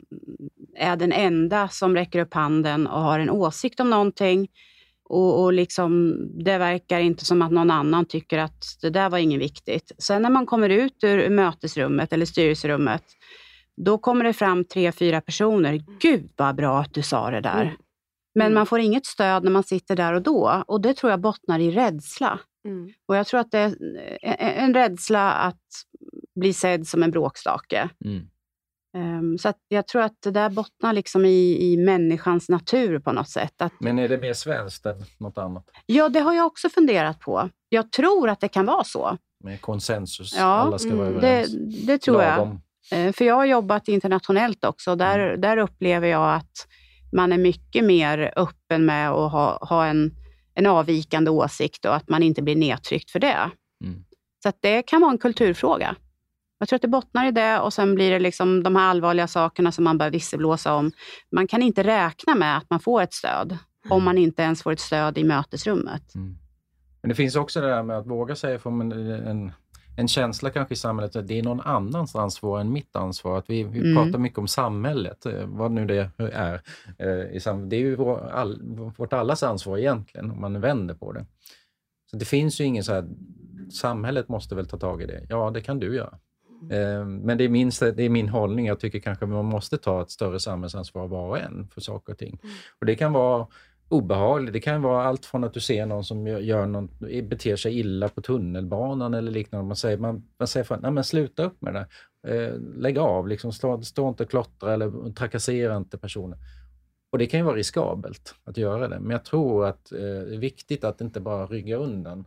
är den enda som räcker upp handen och har en åsikt om någonting. Och liksom, det verkar inte som att någon annan tycker att det där var inget viktigt. Sen när man kommer ut ur mötesrummet eller styrelserummet, då kommer det fram 3-4 personer. Gud vad bra att du sa det där. Men man får inget stöd när man sitter där och då. Och det tror jag bottnar i rädsla. Och jag tror att det är en rädsla att bli sedd som en bråkstake. Så att jag tror att det där bottnar liksom i människans natur på något sätt. Men är det mer svenskt än något annat? Ja, det har jag också funderat på. Jag tror att det kan vara så. Med konsensus, ja, alla ska vara överens. Det tror Lagom. jag. För jag har jobbat internationellt också. Där upplever jag att man är mycket mer öppen med att ha en avvikande åsikt och att man inte blir nedtryckt för det. Så att det kan vara en kulturfråga. Jag tror att det bottnar i det och sen blir det liksom de här allvarliga sakerna som man bör visselblåsa om. Man kan inte räkna med att man får ett stöd om man inte ens får ett stöd i mötesrummet. Men det finns också det där med att våga säga från en känsla kanske i samhället att det är någon annans ansvar än mitt ansvar. Att vi pratar mycket om samhället, vad nu det är. Det är ju vårt allas ansvar egentligen om man vänder på det. Så det finns ju ingen så här, samhället måste väl ta tag i det. Ja, det kan du göra. Men det är min hållning. Jag tycker kanske man måste ta ett större samhällsansvar var och en för saker och ting. Och det kan vara obehagligt. Det kan vara allt från att du ser någon som beter sig illa på tunnelbanan eller liknande. Man säger nej men sluta upp med det. Lägg av, liksom, stå inte och klottra eller trakassera inte personer. Och det kan ju vara riskabelt att göra det. Men jag tror att det är viktigt att inte bara rygga undan.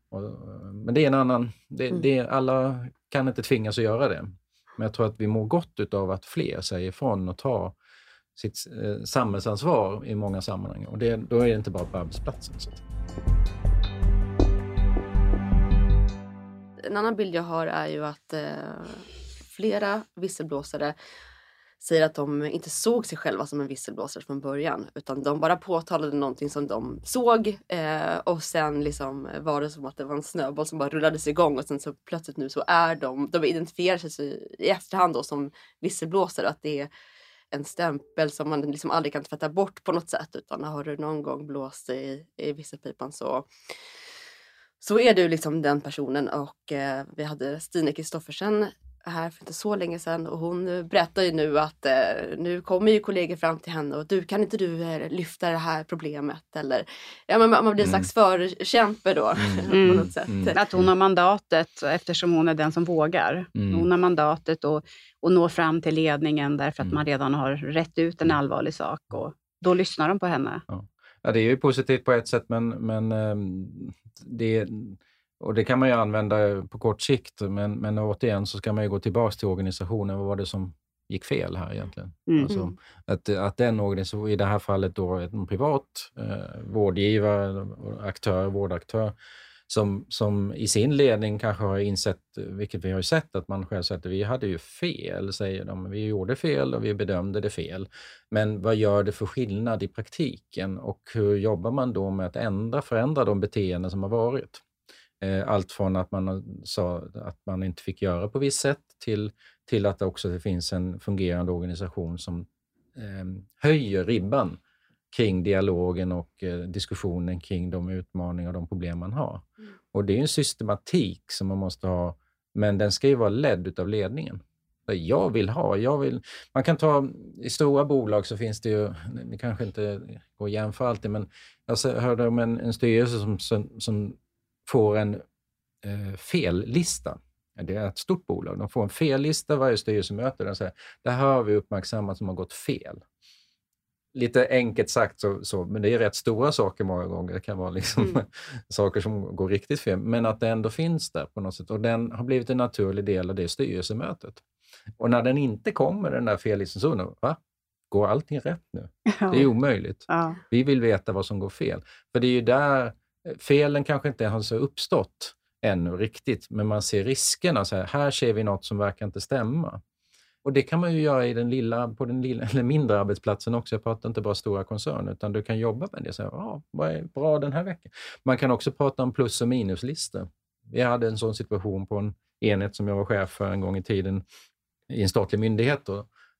Men det är en annan... alla kan inte tvingas att göra det. Men jag tror att vi mår gott av att fler säger ifrån och tar sitt samhällsansvar i många sammanhang. Och då är det inte bara på arbetsplatsen. Så. En annan bild jag har är ju att flera visselblåsare säger att de inte såg sig själva som en visselblåsare från början. Utan de bara påtalade någonting som de såg. Och sen liksom var det som att det var en snöboll som bara rullades igång. Och sen så plötsligt nu så är de identifierar sig i efterhand då som visselblåsare. Att det är en stämpel som man liksom aldrig kan tvätta bort på något sätt. Utan har du någon gång blåst i visselpipan så är du liksom den personen. Och vi hade Stina Kristoffersen här för inte så länge sedan och hon berättar ju nu att nu kommer ju kollegor fram till henne och kan inte du lyfta det här problemet eller man blir en slags förkämpe då på något sätt. Att hon har mandatet eftersom hon är den som vågar. Hon har mandatet och når fram till ledningen därför att man redan har rätt ut en allvarlig sak och då lyssnar de på henne. Ja, det är ju positivt på ett sätt men och det kan man ju använda på kort sikt, men återigen så ska man ju gå tillbaka till organisationen. Vad var det som gick fel här egentligen? Alltså, att den organisationen, i det här fallet då en privat vårdgivare, vårdaktör, som i sin ledning kanske har insett, vilket vi har ju sett, att man själv säger att vi hade ju fel, säger de. Vi gjorde fel och vi bedömde det fel. Men vad gör det för skillnad i praktiken och hur jobbar man då med att förändra de beteenden som har varit? Allt från att man sa att man inte fick göra på visst sätt till att det finns en fungerande organisation som höjer ribban kring dialogen och diskussionen kring de utmaningar och de problem man har. Och det är en systematik som man måste ha, men den ska ju vara ledd av ledningen. Man kan ta, i stora bolag så finns det ju, det kanske inte går att jämföra alltid, men jag hörde om en styrelse som får en fellista. Det är ett stort bolag. De får en fellista varje styrelsemöte. De säger, det här har vi uppmärksammat som har gått fel. Lite enkelt sagt så, men det är rätt stora saker många gånger. Det kan vara liksom saker som går riktigt fel. Men att det ändå finns där på något sätt. Och den har blivit en naturlig del av det styrelsemötet. Och när den inte kommer, den där fellistan, så går allting rätt nu? Ja. Det är omöjligt. Ja. Vi vill veta vad som går fel. För det är ju där felen kanske inte har så uppstått ännu riktigt, men man ser riskerna. Så här ser vi något som verkar inte stämma. Och det kan man ju göra på den lilla eller mindre arbetsplatsen också. Jag pratar inte bara stora koncerner, utan du kan jobba med det. Så vad är bra den här veckan? Man kan också prata om plus- och minuslistor. Vi hade en sån situation på en enhet som jag var chef för en gång i tiden i en statlig myndighet.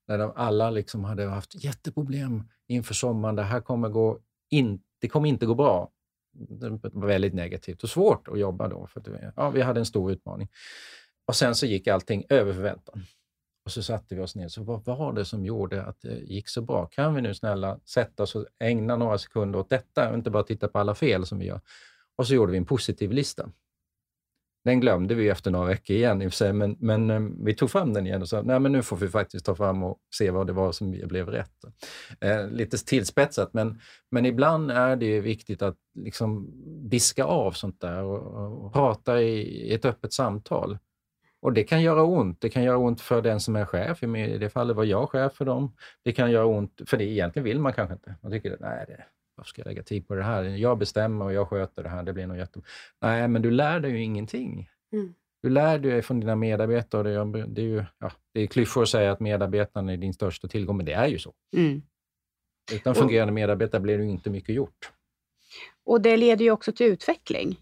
Där de alla liksom hade haft jätteproblem inför sommaren. Det här det kommer inte gå bra. Det var väldigt negativt och svårt att jobba då. För vi hade en stor utmaning. Och sen så gick allting över förväntan. Och så satte vi oss ner. Så vad var det som gjorde att det gick så bra? Kan vi nu snälla sätta oss och ägna några sekunder åt detta? Och inte bara titta på alla fel som vi gör. Och så gjorde vi en positiv lista. Den glömde vi efter några veckor igen i och för sig, men vi tog fram den igen och sa, nej men nu får vi faktiskt ta fram och se vad det var som blev rätt. Lite tillspetsat, men ibland är det viktigt att liksom diska av sånt där och prata i ett öppet samtal. Och det kan göra ont. Det kan göra ont för den som är chef. I det fallet var jag chef för dem. Det kan göra ont, för det egentligen vill man kanske inte. Man tycker, varför ska jag lägga tid på det här? Jag bestämmer och jag sköter det här. Det blir nog jättebra. Nej, men du lär dig ju ingenting. Mm. Du lär dig från dina medarbetare. Det är klyschor att säga att medarbetarna är din största tillgång, men det är ju så. Mm. Utan fungerande medarbetare blir det ju inte mycket gjort. Och det leder ju också till utveckling.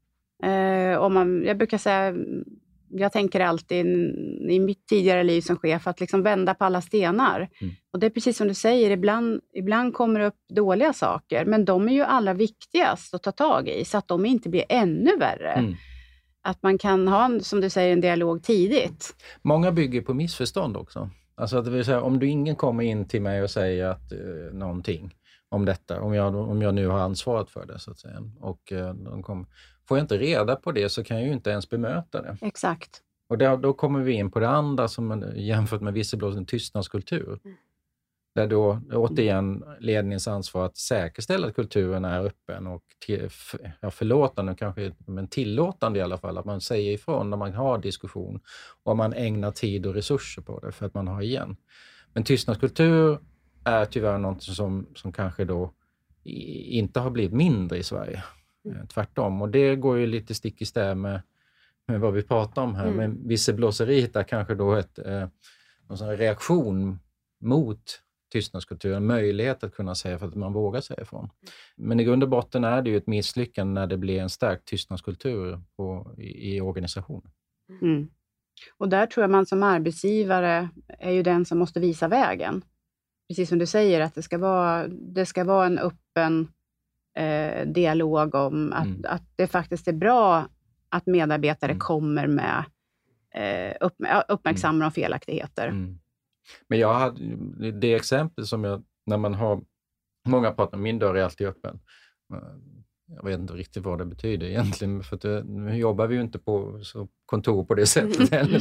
Jag brukar säga, jag tänker alltid i mitt tidigare liv som chef att liksom vända på alla stenar. Och det är precis som du säger, ibland kommer det upp dåliga saker, men de är ju allra viktigast att ta tag i så att de inte blir ännu värre. Att man kan ha, som du säger, en dialog tidigt. Många bygger på missförstånd också. Alltså det vill säga, om ingen kommer in till mig och säger att någonting om detta, om jag nu har ansvaret för det så att säga, och får jag inte reda på det så kan jag ju inte ens bemöta det. Exakt. Och då kommer vi in på det andra som jämfört med visselblåsning, en tystnadskultur. Där då återigen ledningens ansvar att säkerställa att kulturen är öppen och förlåtande, kanske, men tillåtande i alla fall. Att man säger ifrån när man har diskussion och man ägnar tid och resurser på det för att man har igen. Men tystnadskultur är tyvärr något som kanske då inte har blivit mindre i Sverige. Tvärtom. Och det går ju lite stick i stäv med vad vi pratar om här. Men visselblåseriet är kanske då någon sån reaktion mot tystnadskulturen. Möjlighet att kunna säga för att man vågar säga ifrån. Men i grund och botten är det ju ett misslyckande när det blir en stark tystnadskultur i organisationen. Och där tror jag man som arbetsgivare är ju den som måste visa vägen. Precis som du säger, att det ska vara en öppen dialog om att det faktiskt är bra att medarbetare kommer med uppmärksammar om felaktigheter. Men jag hade det exempel som när man har många pratar, min dörr är alltid öppen. Jag vet inte riktigt vad det betyder egentligen, för nu jobbar vi ju inte på kontor på det sättet heller.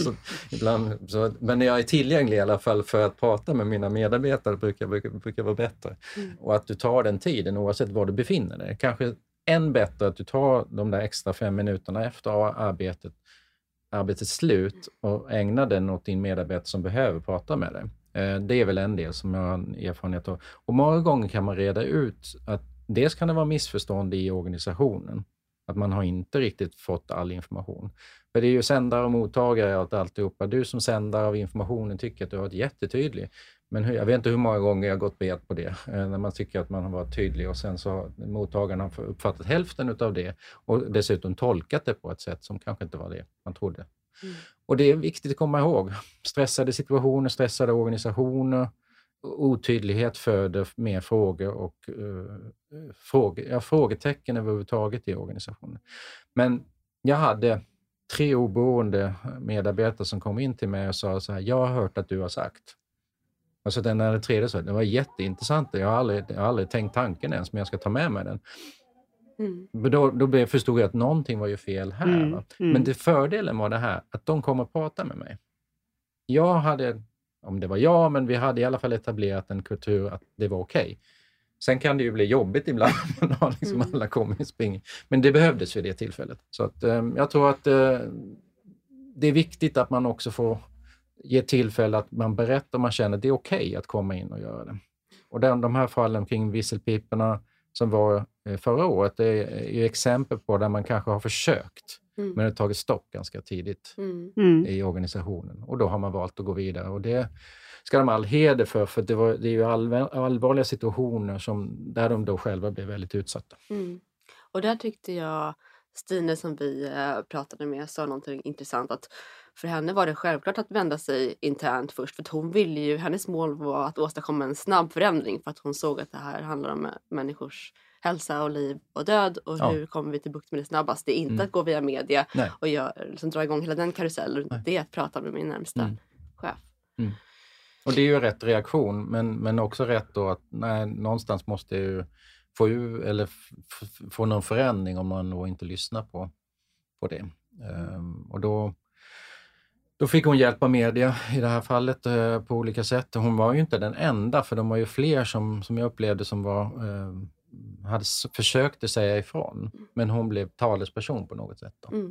Men jag är tillgänglig i alla fall för att prata med mina medarbetare brukar vara bättre. Och att du tar den tiden oavsett var du befinner dig. Kanske än bättre att du tar de där extra 5 minuterna efter arbetets slut och ägnar den åt din medarbetare som behöver prata med dig. Det är väl en del som jag har erfarenhet av. Och många gånger kan man reda ut att dels kan det vara missförstånd i organisationen. Att man har inte riktigt fått all information. För det är ju sändare och mottagare och alltihopa. Du som sändare av informationen tycker att du har varit jättetydlig. Men jag vet inte hur många gånger jag har gått bet på det. När man tycker att man har varit tydlig och sen så har mottagarna uppfattat hälften av det. Och dessutom tolkat det på ett sätt som kanske inte var det man trodde. Och det är viktigt att komma ihåg. Stressade situationer, stressade organisationer. Otydlighet föder mer frågor och frågetecken överhuvudtaget i organisationen. Men jag hade 3 oberoende medarbetare som kom in till mig och sa så här: jag har hört att du har sagt. Och så den där tredje sa, det var jätteintressant. Jag har aldrig tänkt tanken ens, men jag ska ta med mig den. Då förstod jag att någonting var ju fel här. Men det fördelen var det här, att de kom och pratade med mig. Jag hade, om det var jag, men vi hade i alla fall etablerat en kultur att det var okej. Sen kan det ju bli jobbigt ibland när liksom alla kommer och springer. Men det behövdes vid det tillfället. Så att, jag tror att det är viktigt att man också får ge tillfälle att man berättar om man känner att det är okej att komma in och göra det. Och de här fallen kring visselpiporna som var förra året, det är ju exempel på där man kanske har försökt men det har tagit stopp ganska tidigt i organisationen. Och då har man valt att gå vidare. Och det ska de all heder för det är ju allvarliga situationer där de då själva blev väldigt utsatta. Och där tyckte jag Stine som vi pratade med sa någonting intressant, att för henne var det självklart att vända sig internt först, för att hon ville ju, hennes mål var att åstadkomma en snabb förändring, för att hon såg att det här handlar om människors hälsa och liv och död, och hur kommer vi till bukt med det snabbast? Det är inte att gå via media och liksom dra igång hela den karusellen, det är att prata med min närmsta chef. Och det är ju rätt reaktion, men också rätt då att någonstans måste ju få någon förändring om man då inte lyssnar på det. Och då fick hon hjälp av media i det här fallet på olika sätt. Hon var ju inte den enda, för de var ju fler som jag upplevde som hade försökt säga ifrån. Men hon blev talesperson på något sätt då.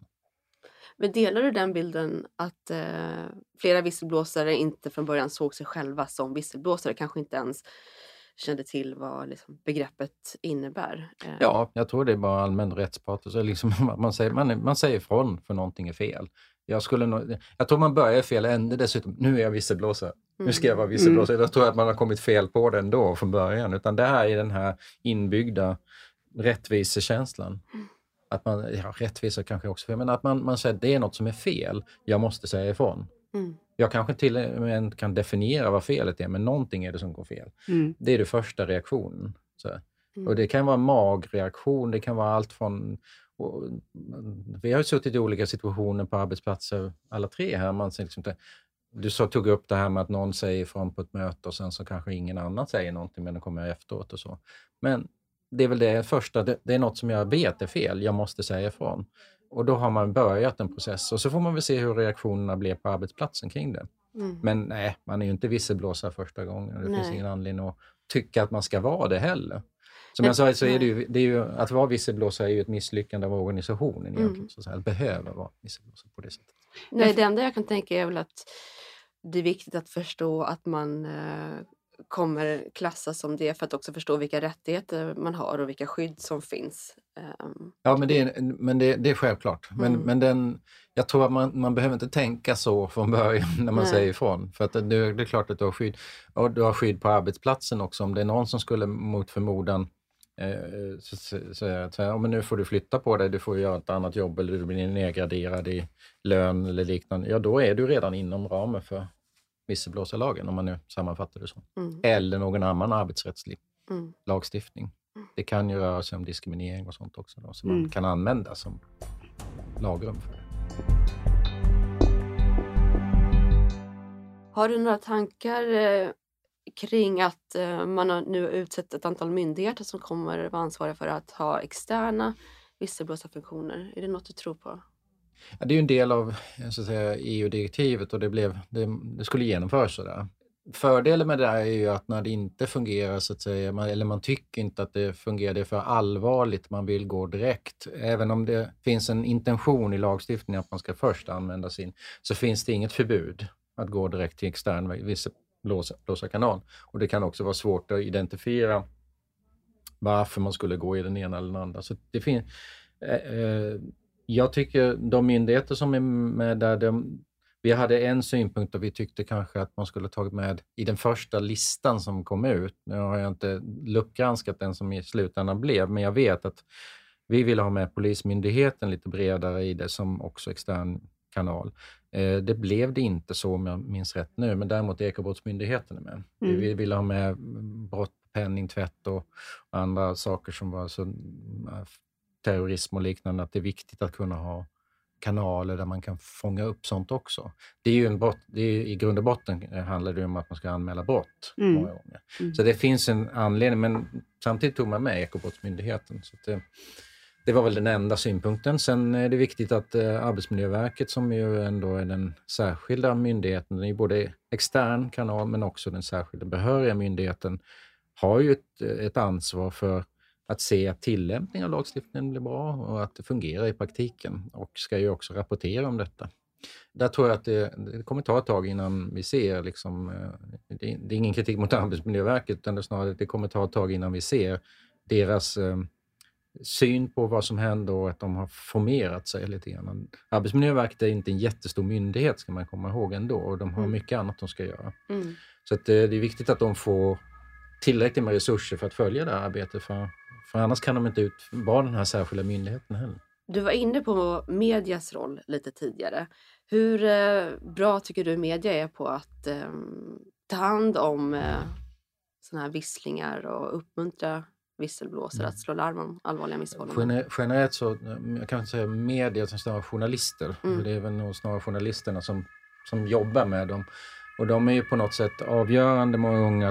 Men delar du den bilden att flera visselblåsare inte från början såg sig själva som visselblåsare, kanske inte ens kände till vad liksom begreppet innebär? Ja, jag tror det är bara allmän rättspatos. Liksom, man säger ifrån för någonting är fel. Jag tror man börjar fel ände dessutom. Nu är jag visselblåsare. Nu ska jag vara visselblåsare. Jag tror att man har kommit fel på den då från början. Utan det här är den här inbyggda rättvisekänslan. Att rättvisa kanske också fel, men att man säger att det är något som är fel. Jag måste säga ifrån. Jag kanske till och med inte kan definiera vad felet är, men någonting är det som går fel. Det är det första reaktionen. Och det kan vara magreaktion, det kan vara allt från... vi har ju suttit i olika situationer på arbetsplatser, alla tre här. Man liksom, du tog upp det här med att någon säger ifrån på ett möte och sen så kanske ingen annan säger någonting, men det kommer efteråt och så. Men det är väl det första, det är något som jag vet är fel, jag måste säga ifrån. Och då har man börjat en process och så får man väl se hur reaktionerna blir på arbetsplatsen kring det. Men nej, man är ju inte visselblåsare första gången. Det finns ingen anledning att tycka att man ska vara det heller. Som jag sa så är det är ju att vara visselblåsare är ju ett misslyckande av organisationen egentligen. Så att säga, behöver vara visselblåsare på det sättet. Nej, det enda jag kan tänka är väl att det är viktigt att förstå att man kommer klassas som det, för att också förstå vilka rättigheter man har och vilka skydd som finns. Ja, men det är självklart. Men jag tror att man behöver inte tänka så från början när man säger ifrån. För att det är klart att du har skydd. Och du har skydd på arbetsplatsen också. Om det är någon som skulle mot förmodan säga men nu får du flytta på dig, du får göra ett annat jobb eller du blir nedgraderad i lön eller liknande. Ja, då är du redan inom ramen för visselblåsarlagen, om man nu sammanfattar det så. Eller någon annan arbetsrättslig lagstiftning. Det kan ju röra sig om diskriminering och sånt också då, som man kan använda som lagrum för det. Har du några tankar kring att man har nu utsett ett antal myndigheter som kommer vara ansvariga för att ha externa visselblåsarfunktioner? Är det något du tror på? Ja, det är ju en del av så att säga, EU-direktivet och det skulle genomföras sådär. Fördelen med det här är ju att när det inte fungerar så att säga, eller man tycker inte att det fungerar, det är för allvarligt, man vill gå direkt. Även om det finns en intention i lagstiftningen att man ska först använda så finns det inget förbud att gå direkt till extern visselblåsarkanal. Och det kan också vara svårt att identifiera varför man skulle gå i den ena eller den andra. Så det finns... Jag tycker de myndigheter som är med där, vi hade en synpunkt och vi tyckte kanske att man skulle tagit med i den första listan som kom ut. Nu har jag inte luppgranskat den som i slutändan blev, men jag vet att vi ville ha med Polismyndigheten lite bredare i det som också extern kanal. Det blev det inte så om jag minns rätt nu, men däremot Ekobrottsmyndigheten är med. Vi ville ha med brott, penningtvätt och andra saker som var så... terrorism och liknande, att det är viktigt att kunna ha kanaler där man kan fånga upp sånt också. Det är ju en brott, i grund och botten handlar det om att man ska anmäla brott många gånger. Så det finns en anledning, men samtidigt tog man med Ekobrottsmyndigheten. Så att det var väl den enda synpunkten. Sen är det viktigt att Arbetsmiljöverket, som ju ändå är den särskilda myndigheten, den är både extern kanal men också den särskilda behöriga myndigheten, har ju ett ansvar för att se att tillämpningen av lagstiftningen blir bra och att det fungerar i praktiken, och ska ju också rapportera om detta. Där tror jag att det kommer ta ett tag innan vi ser, liksom, det är ingen kritik mot Arbetsmiljöverket, utan det snarare det kommer ta ett tag innan vi ser deras syn på vad som händer och att de har formerat sig lite grann. Arbetsmiljöverket är inte en jättestor myndighet, ska man komma ihåg ändå, och de har mycket annat de ska göra. Så att det är viktigt att de får tillräckligt med resurser för att följa det här arbetet, för annars kan de inte vara den här särskilda myndigheten heller. Du var inne på medias roll lite tidigare. Hur bra tycker du media är på att ta hand om såna här visslingar och uppmuntra visselblåsare att slå larm om allvarliga missförhållanden? Generellt så, jag kan inte säga media som snarare journalister. Det är väl nog snarare journalisterna som jobbar med dem. Och de är ju på något sätt avgörande många gånger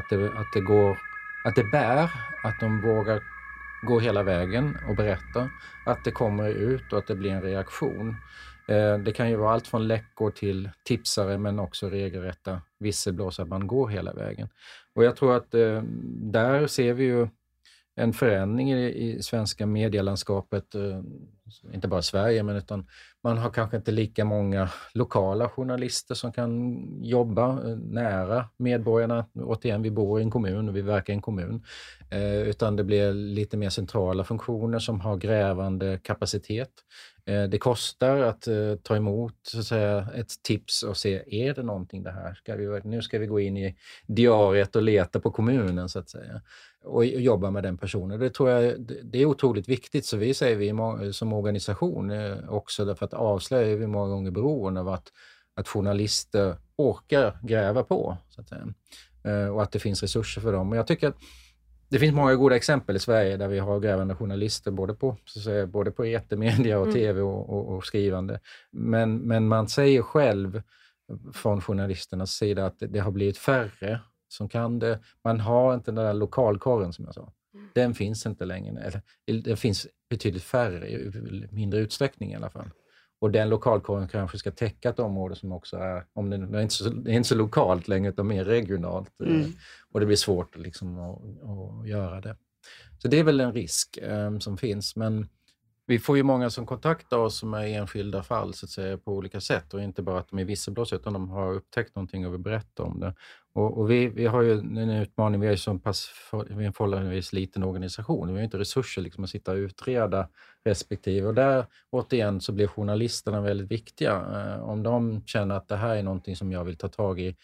att det bär, att de vågar gå hela vägen och berätta, att det kommer ut och att det blir en reaktion. Det kan ju vara allt från läckor till tipsare, men också regelrätta visselblåsare, att man går hela vägen. Och jag tror att där ser vi ju en förändring i svenska medielandskapet, inte bara Sverige, men utan man har kanske inte lika många lokala journalister som kan jobba nära medborgarna. Återigen, vi bor i en kommun och vi verkar i en kommun. Utan det blir lite mer centrala funktioner som har grävande kapacitet. Det kostar att ta emot så att säga, ett tips och se, är det någonting det här? Nu ska vi gå in i diariet och leta på kommunen så att säga. Och jobba med den personen. Det tror jag det är otroligt viktigt, så vi säger vi som organisation också, därför att avslöja är vi många gånger beroende av att journalister orkar gräva på så att säga. Och att det finns resurser för dem. Och jag tycker att det finns många goda exempel i Sverige där vi har grävande journalister både på etermedia och tv och skrivande. Men man säger själv från journalisternas sida att det har blivit färre som kan det. Man har inte den där lokalkorren som jag sa. Den finns inte längre. Eller, den finns betydligt färre, i mindre utsträckning i alla fall. Och den lokalkorren kanske ska täcka ett område som också är, om det är inte så lokalt längre utan mer regionalt. Och det blir svårt liksom att göra det. Så det är väl en risk som finns. Men vi får ju många som kontaktar oss med enskilda fall så att säga, på olika sätt. Och inte bara att de är visselblåsare utan de har upptäckt någonting och vill berätta om det. Och vi har ju en utmaning, vi är ju en förhållandevis liten organisation. Vi har inte resurser liksom att sitta och utreda respektive. Och där återigen så blir journalisterna väldigt viktiga. Om de känner att det här är någonting som jag vill ta tag i,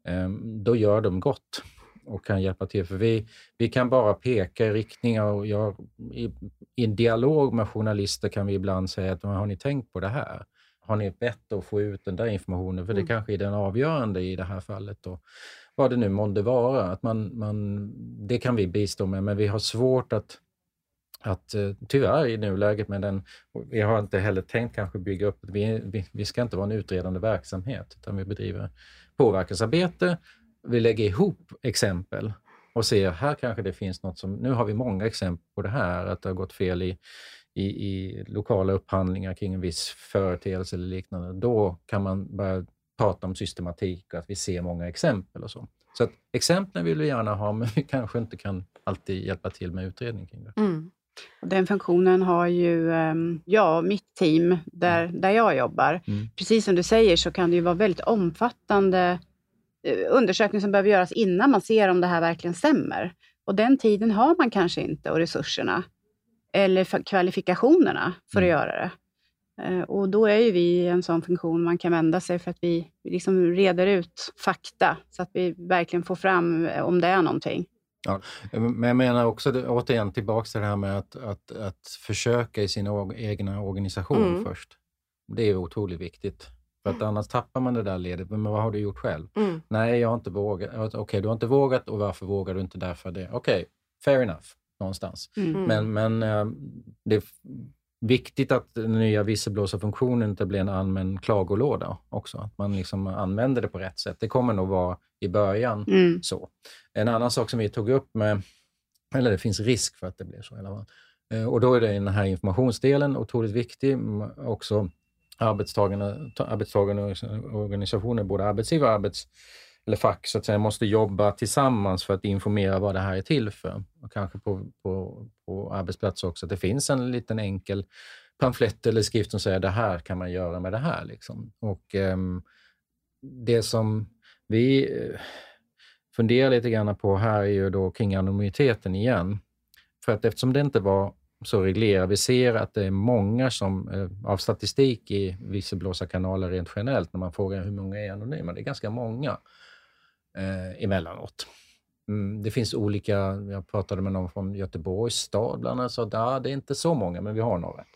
då gör de gott och kan hjälpa till. För vi kan bara peka i riktningar och i en dialog med journalister kan vi ibland säga att har ni tänkt på det här? Har ni bett att få ut den där informationen? För det kanske är den avgörande i det här fallet. Och vad det nu måste vara. Att det kan vi bistå med, men vi har svårt att tyvärr i nuläget med den, vi har inte heller tänkt kanske bygga upp, vi ska inte vara en utredande verksamhet utan vi bedriver påverkansarbete. Vi lägger ihop exempel och ser här kanske det finns något som, nu har vi många exempel på det här, att det har gått fel i lokala upphandlingar kring en viss företeelse eller liknande. Då kan man börja prata om systematik och att vi ser många exempel och så. Så att exemplen vill vi gärna ha, men vi kanske inte kan alltid hjälpa till med utredning kring det. Och den funktionen har ju mitt team där jag jobbar. Precis som du säger så kan det ju vara väldigt omfattande undersökning som behöver göras innan man ser om det här verkligen stämmer. Och den tiden har man kanske inte och resurserna eller kvalifikationerna för att göra det. Och då är ju vi en sån funktion man kan vända sig för att vi liksom reder ut fakta så att vi verkligen får fram om det är någonting. Ja, men jag menar också återigen tillbaka till det här med att försöka i sin egna organisation först. Det är otroligt viktigt. För att annars tappar man det där ledet. Men vad har du gjort själv? Nej, jag har inte vågat. Okej, du har inte vågat och varför vågar du inte därför det? Okej, fair enough någonstans. Men det är viktigt att den nya visselblåsarfunktionen inte blir en allmän klagolåda också. Att man liksom använder det på rätt sätt. Det kommer nog vara i början så. En annan sak som vi tog upp med, eller det finns risk för att det blir så i alla fall. Och då är det den här informationsdelen otroligt viktig. Också arbetstagarorganisationer, både arbetsgivare eller fack så att säga, måste jobba tillsammans för att informera vad det här är till för. Och kanske på arbetsplatser också. Att det finns en liten enkel pamflett eller skrift som säger det här kan man göra med det här. Liksom. Och det som vi funderar lite grann på här är ju då kring anonymiteten igen. För att eftersom det inte var så reglerar. Vi ser att det är många som av statistik i visselblåsarkanaler rent generellt när man frågar hur många är anonyma. Det är ganska många emellanåt. Det finns olika, jag pratade med någon från Göteborgs stad bland annat, så det är inte så många men vi har några.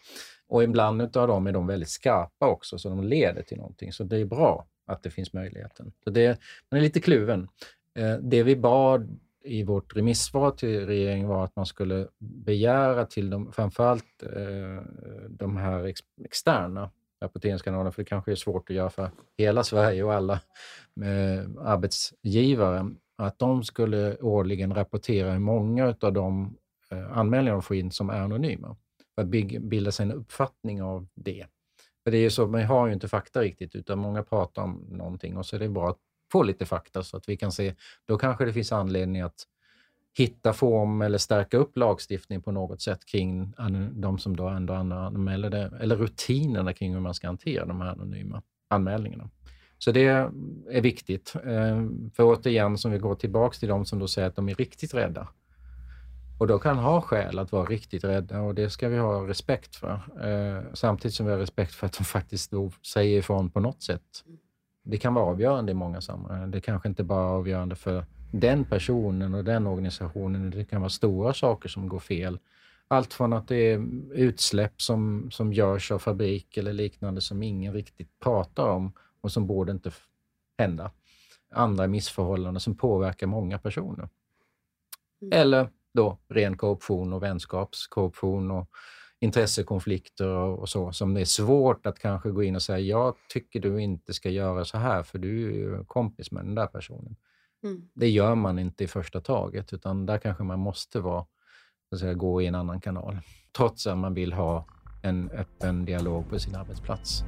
Och ibland av dem är de väldigt skarpa också, så de leder till någonting. Så det är bra att det finns möjligheten. Så man är lite kluven. Det vi bad i vårt remissvar till regeringen var att man skulle begära till framförallt de här externa rapporteringskanalerna, för det kanske är svårt att göra för hela Sverige och alla arbetsgivare, att de skulle årligen rapportera hur många av de anmälningar de får in som är anonyma. För att bilda sig en uppfattning av det. För det är ju så, man har ju inte fakta riktigt, utan många pratar om någonting och så är det bra att få lite fakta så att vi kan se, då kanske det finns anledning att hitta form eller stärka upp lagstiftning på något sätt kring de som då ändå anmäler det, eller rutinerna kring hur man ska hantera de här anonyma anmälningarna. Så det är viktigt. För återigen, som vi går tillbaka till de som då säger att de är riktigt rädda. Och då kan ha skäl att vara riktigt rädda och det ska vi ha respekt för. Samtidigt som vi har respekt för att de faktiskt då säger ifrån på något sätt. Det kan vara avgörande i många sammanhang. Det kanske inte bara är avgörande för den personen och den organisationen. Det kan vara stora saker som går fel. Allt från att det är utsläpp som görs av fabrik eller liknande som ingen riktigt pratar om och som borde inte hända. Andra missförhållanden som påverkar många personer. Eller då ren korruption och vänskapskorruption och intressekonflikter och så, som det är svårt att kanske gå in och säga jag tycker du inte ska göra så här för du är ju kompis med den där personen. Det gör man inte i första taget, utan där kanske man måste vara, så att säga, gå i en annan kanal. Trots att man vill ha en öppen dialog på sin arbetsplats.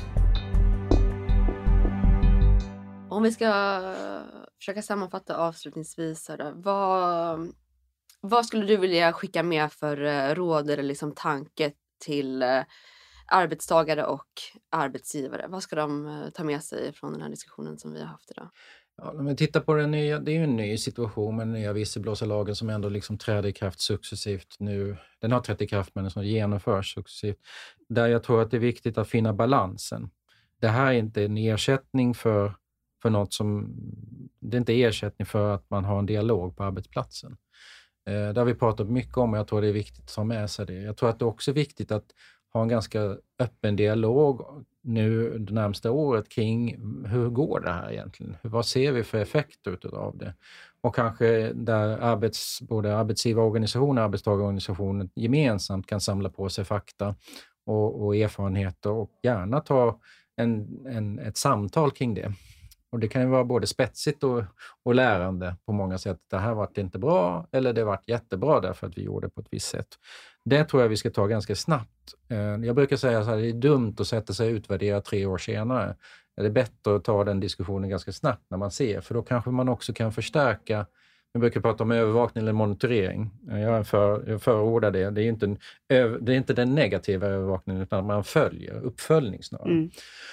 Om vi ska försöka sammanfatta avslutningsvis då, vad skulle du vilja skicka med för råd eller liksom tanke till arbetstagare och arbetsgivare? Vad ska de ta med sig från den här diskussionen som vi har haft idag? Ja, om vi tittar på det är ju en ny situation med den nya visselblåsarlagen som ändå liksom träder i kraft successivt nu. Den har trätt i kraft men den som genomförs successivt. Där jag tror att det är viktigt att finna balansen. Det här är inte en ersättning för något som... Det är inte ersättning för att man har en dialog på arbetsplatsen. Det har vi pratat mycket om och jag tror det är viktigt att ta med sig det. Jag tror att det är också viktigt att ha en ganska öppen dialog nu det närmsta året kring hur går det här egentligen? Vad ser vi för effekter av det? Och kanske där både arbetsgivarorganisationer och arbetstagarorganisationer gemensamt kan samla på sig fakta och erfarenheter och gärna ta ett samtal kring det. Och det kan ju vara både spetsigt och lärande på många sätt. Det här var inte bra eller det var jättebra därför att vi gjorde det på ett visst sätt. Det tror jag vi ska ta ganska snabbt. Jag brukar säga att det är dumt att sätta sig och utvärdera 3 år senare. Det är bättre att ta den diskussionen ganska snabbt när man ser. För då kanske man också kan förstärka. Vi brukar prata om övervakning eller monitorering. Jag förordar det. Det är inte den negativa övervakningen utan att man uppföljning snarare.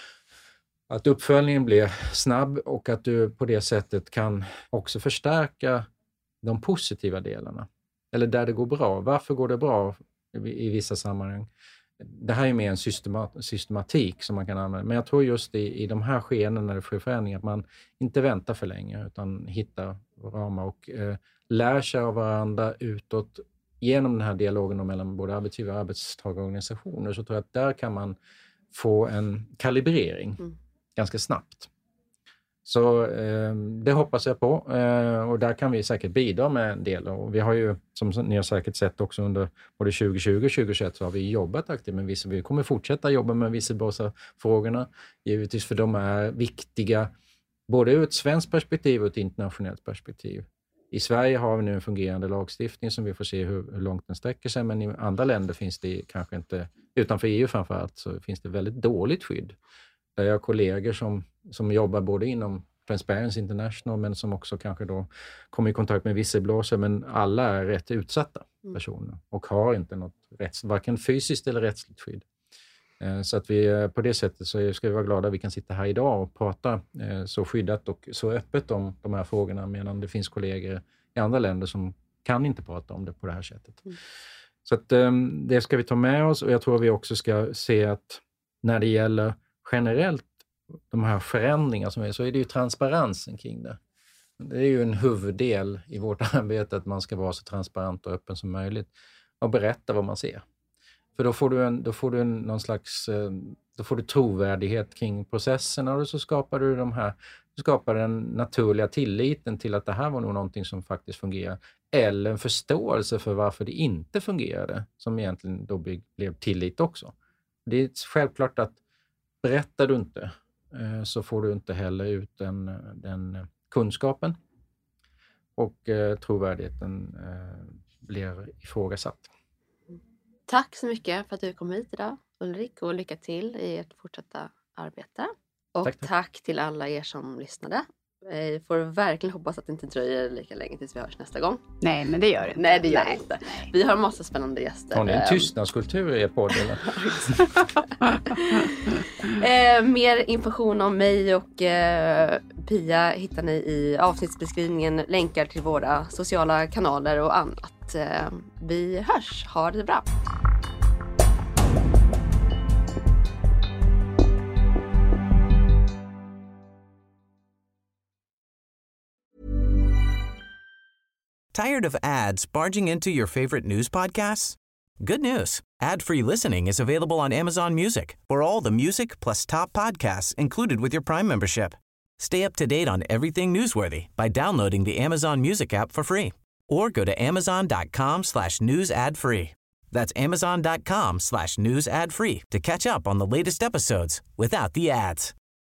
Att uppföljningen blir snabb och att du på det sättet kan också förstärka de positiva delarna. Eller där det går bra. Varför går det bra i vissa sammanhang? Det här är mer en systematik som man kan använda. Men jag tror just i de här skeenden när det sker förändringar att man inte väntar för länge utan hittar ramar och lär sig av varandra utåt genom den här dialogen mellan både arbetsgivare och arbetstagarorganisationer. Så tror jag att där kan man få en kalibrering ganska snabbt. Så det hoppas jag på och där kan vi säkert bidra med en del. Och vi har ju, som ni har säkert sett också under både 2020 och 2021 så har vi jobbat aktivt med vissa. Vi kommer fortsätta jobba med visselblåsarfrågorna givetvis för de är viktiga både ur ett svenskt perspektiv och ett internationellt perspektiv. I Sverige har vi nu en fungerande lagstiftning som vi får se hur långt den sträcker sig men i andra länder finns det kanske inte, utanför EU framförallt så finns det väldigt dåligt skydd. Där jag har kollegor som jobbar både inom Transparency International men som också kanske då kommer i kontakt med visselblåsare men alla är rätt utsatta personer och har inte något varken fysiskt eller rättsligt skydd. Så att vi på det sättet så ska vi vara glada att vi kan sitta här idag och prata så skyddat och så öppet om de här frågorna medan det finns kollegor i andra länder som kan inte prata om det på det här sättet. Så att det ska vi ta med oss och jag tror vi också ska se att när det gäller generellt de här förändringarna som är så är det ju transparensen kring det. Det är ju en huvuddel i vårt arbete att man ska vara så transparent och öppen som möjligt och berätta vad man ser. För då får du någon slags då får du trovärdighet kring processerna och så skapar du den naturliga tilliten till att det här var nog någonting som faktiskt fungerar. Eller en förståelse för varför det inte fungerade, som egentligen då blev tillit också. Det är självklart att berättar du inte så får du inte heller ut den kunskapen och trovärdigheten blir ifrågasatt. Tack så mycket för att du kom hit idag, Ulrik, och lycka till i ert fortsatta arbete. Och tack till alla er som lyssnade. Jag får verkligen hoppas att det inte dröjer lika länge tills vi hörs nästa gång. Nej, men det gör det inte. Nej, det gör det inte. Vi har massa spännande gäster. Har ni en tystnadskultur i er podd? Mer information om mig och Pia hittar ni i avsnittsbeskrivningen. Länkar till våra sociala kanaler och annat. Vi hörs. Ha det bra. Tired of ads barging into your favorite news podcasts? Good news. Ad-free listening is available on Amazon Music for all the music plus top podcasts included with your Prime membership. Stay up to date on everything newsworthy by downloading the Amazon Music app for free or go to amazon.com/news ad free. That's amazon.com/news ad free to catch up on the latest episodes without the ads.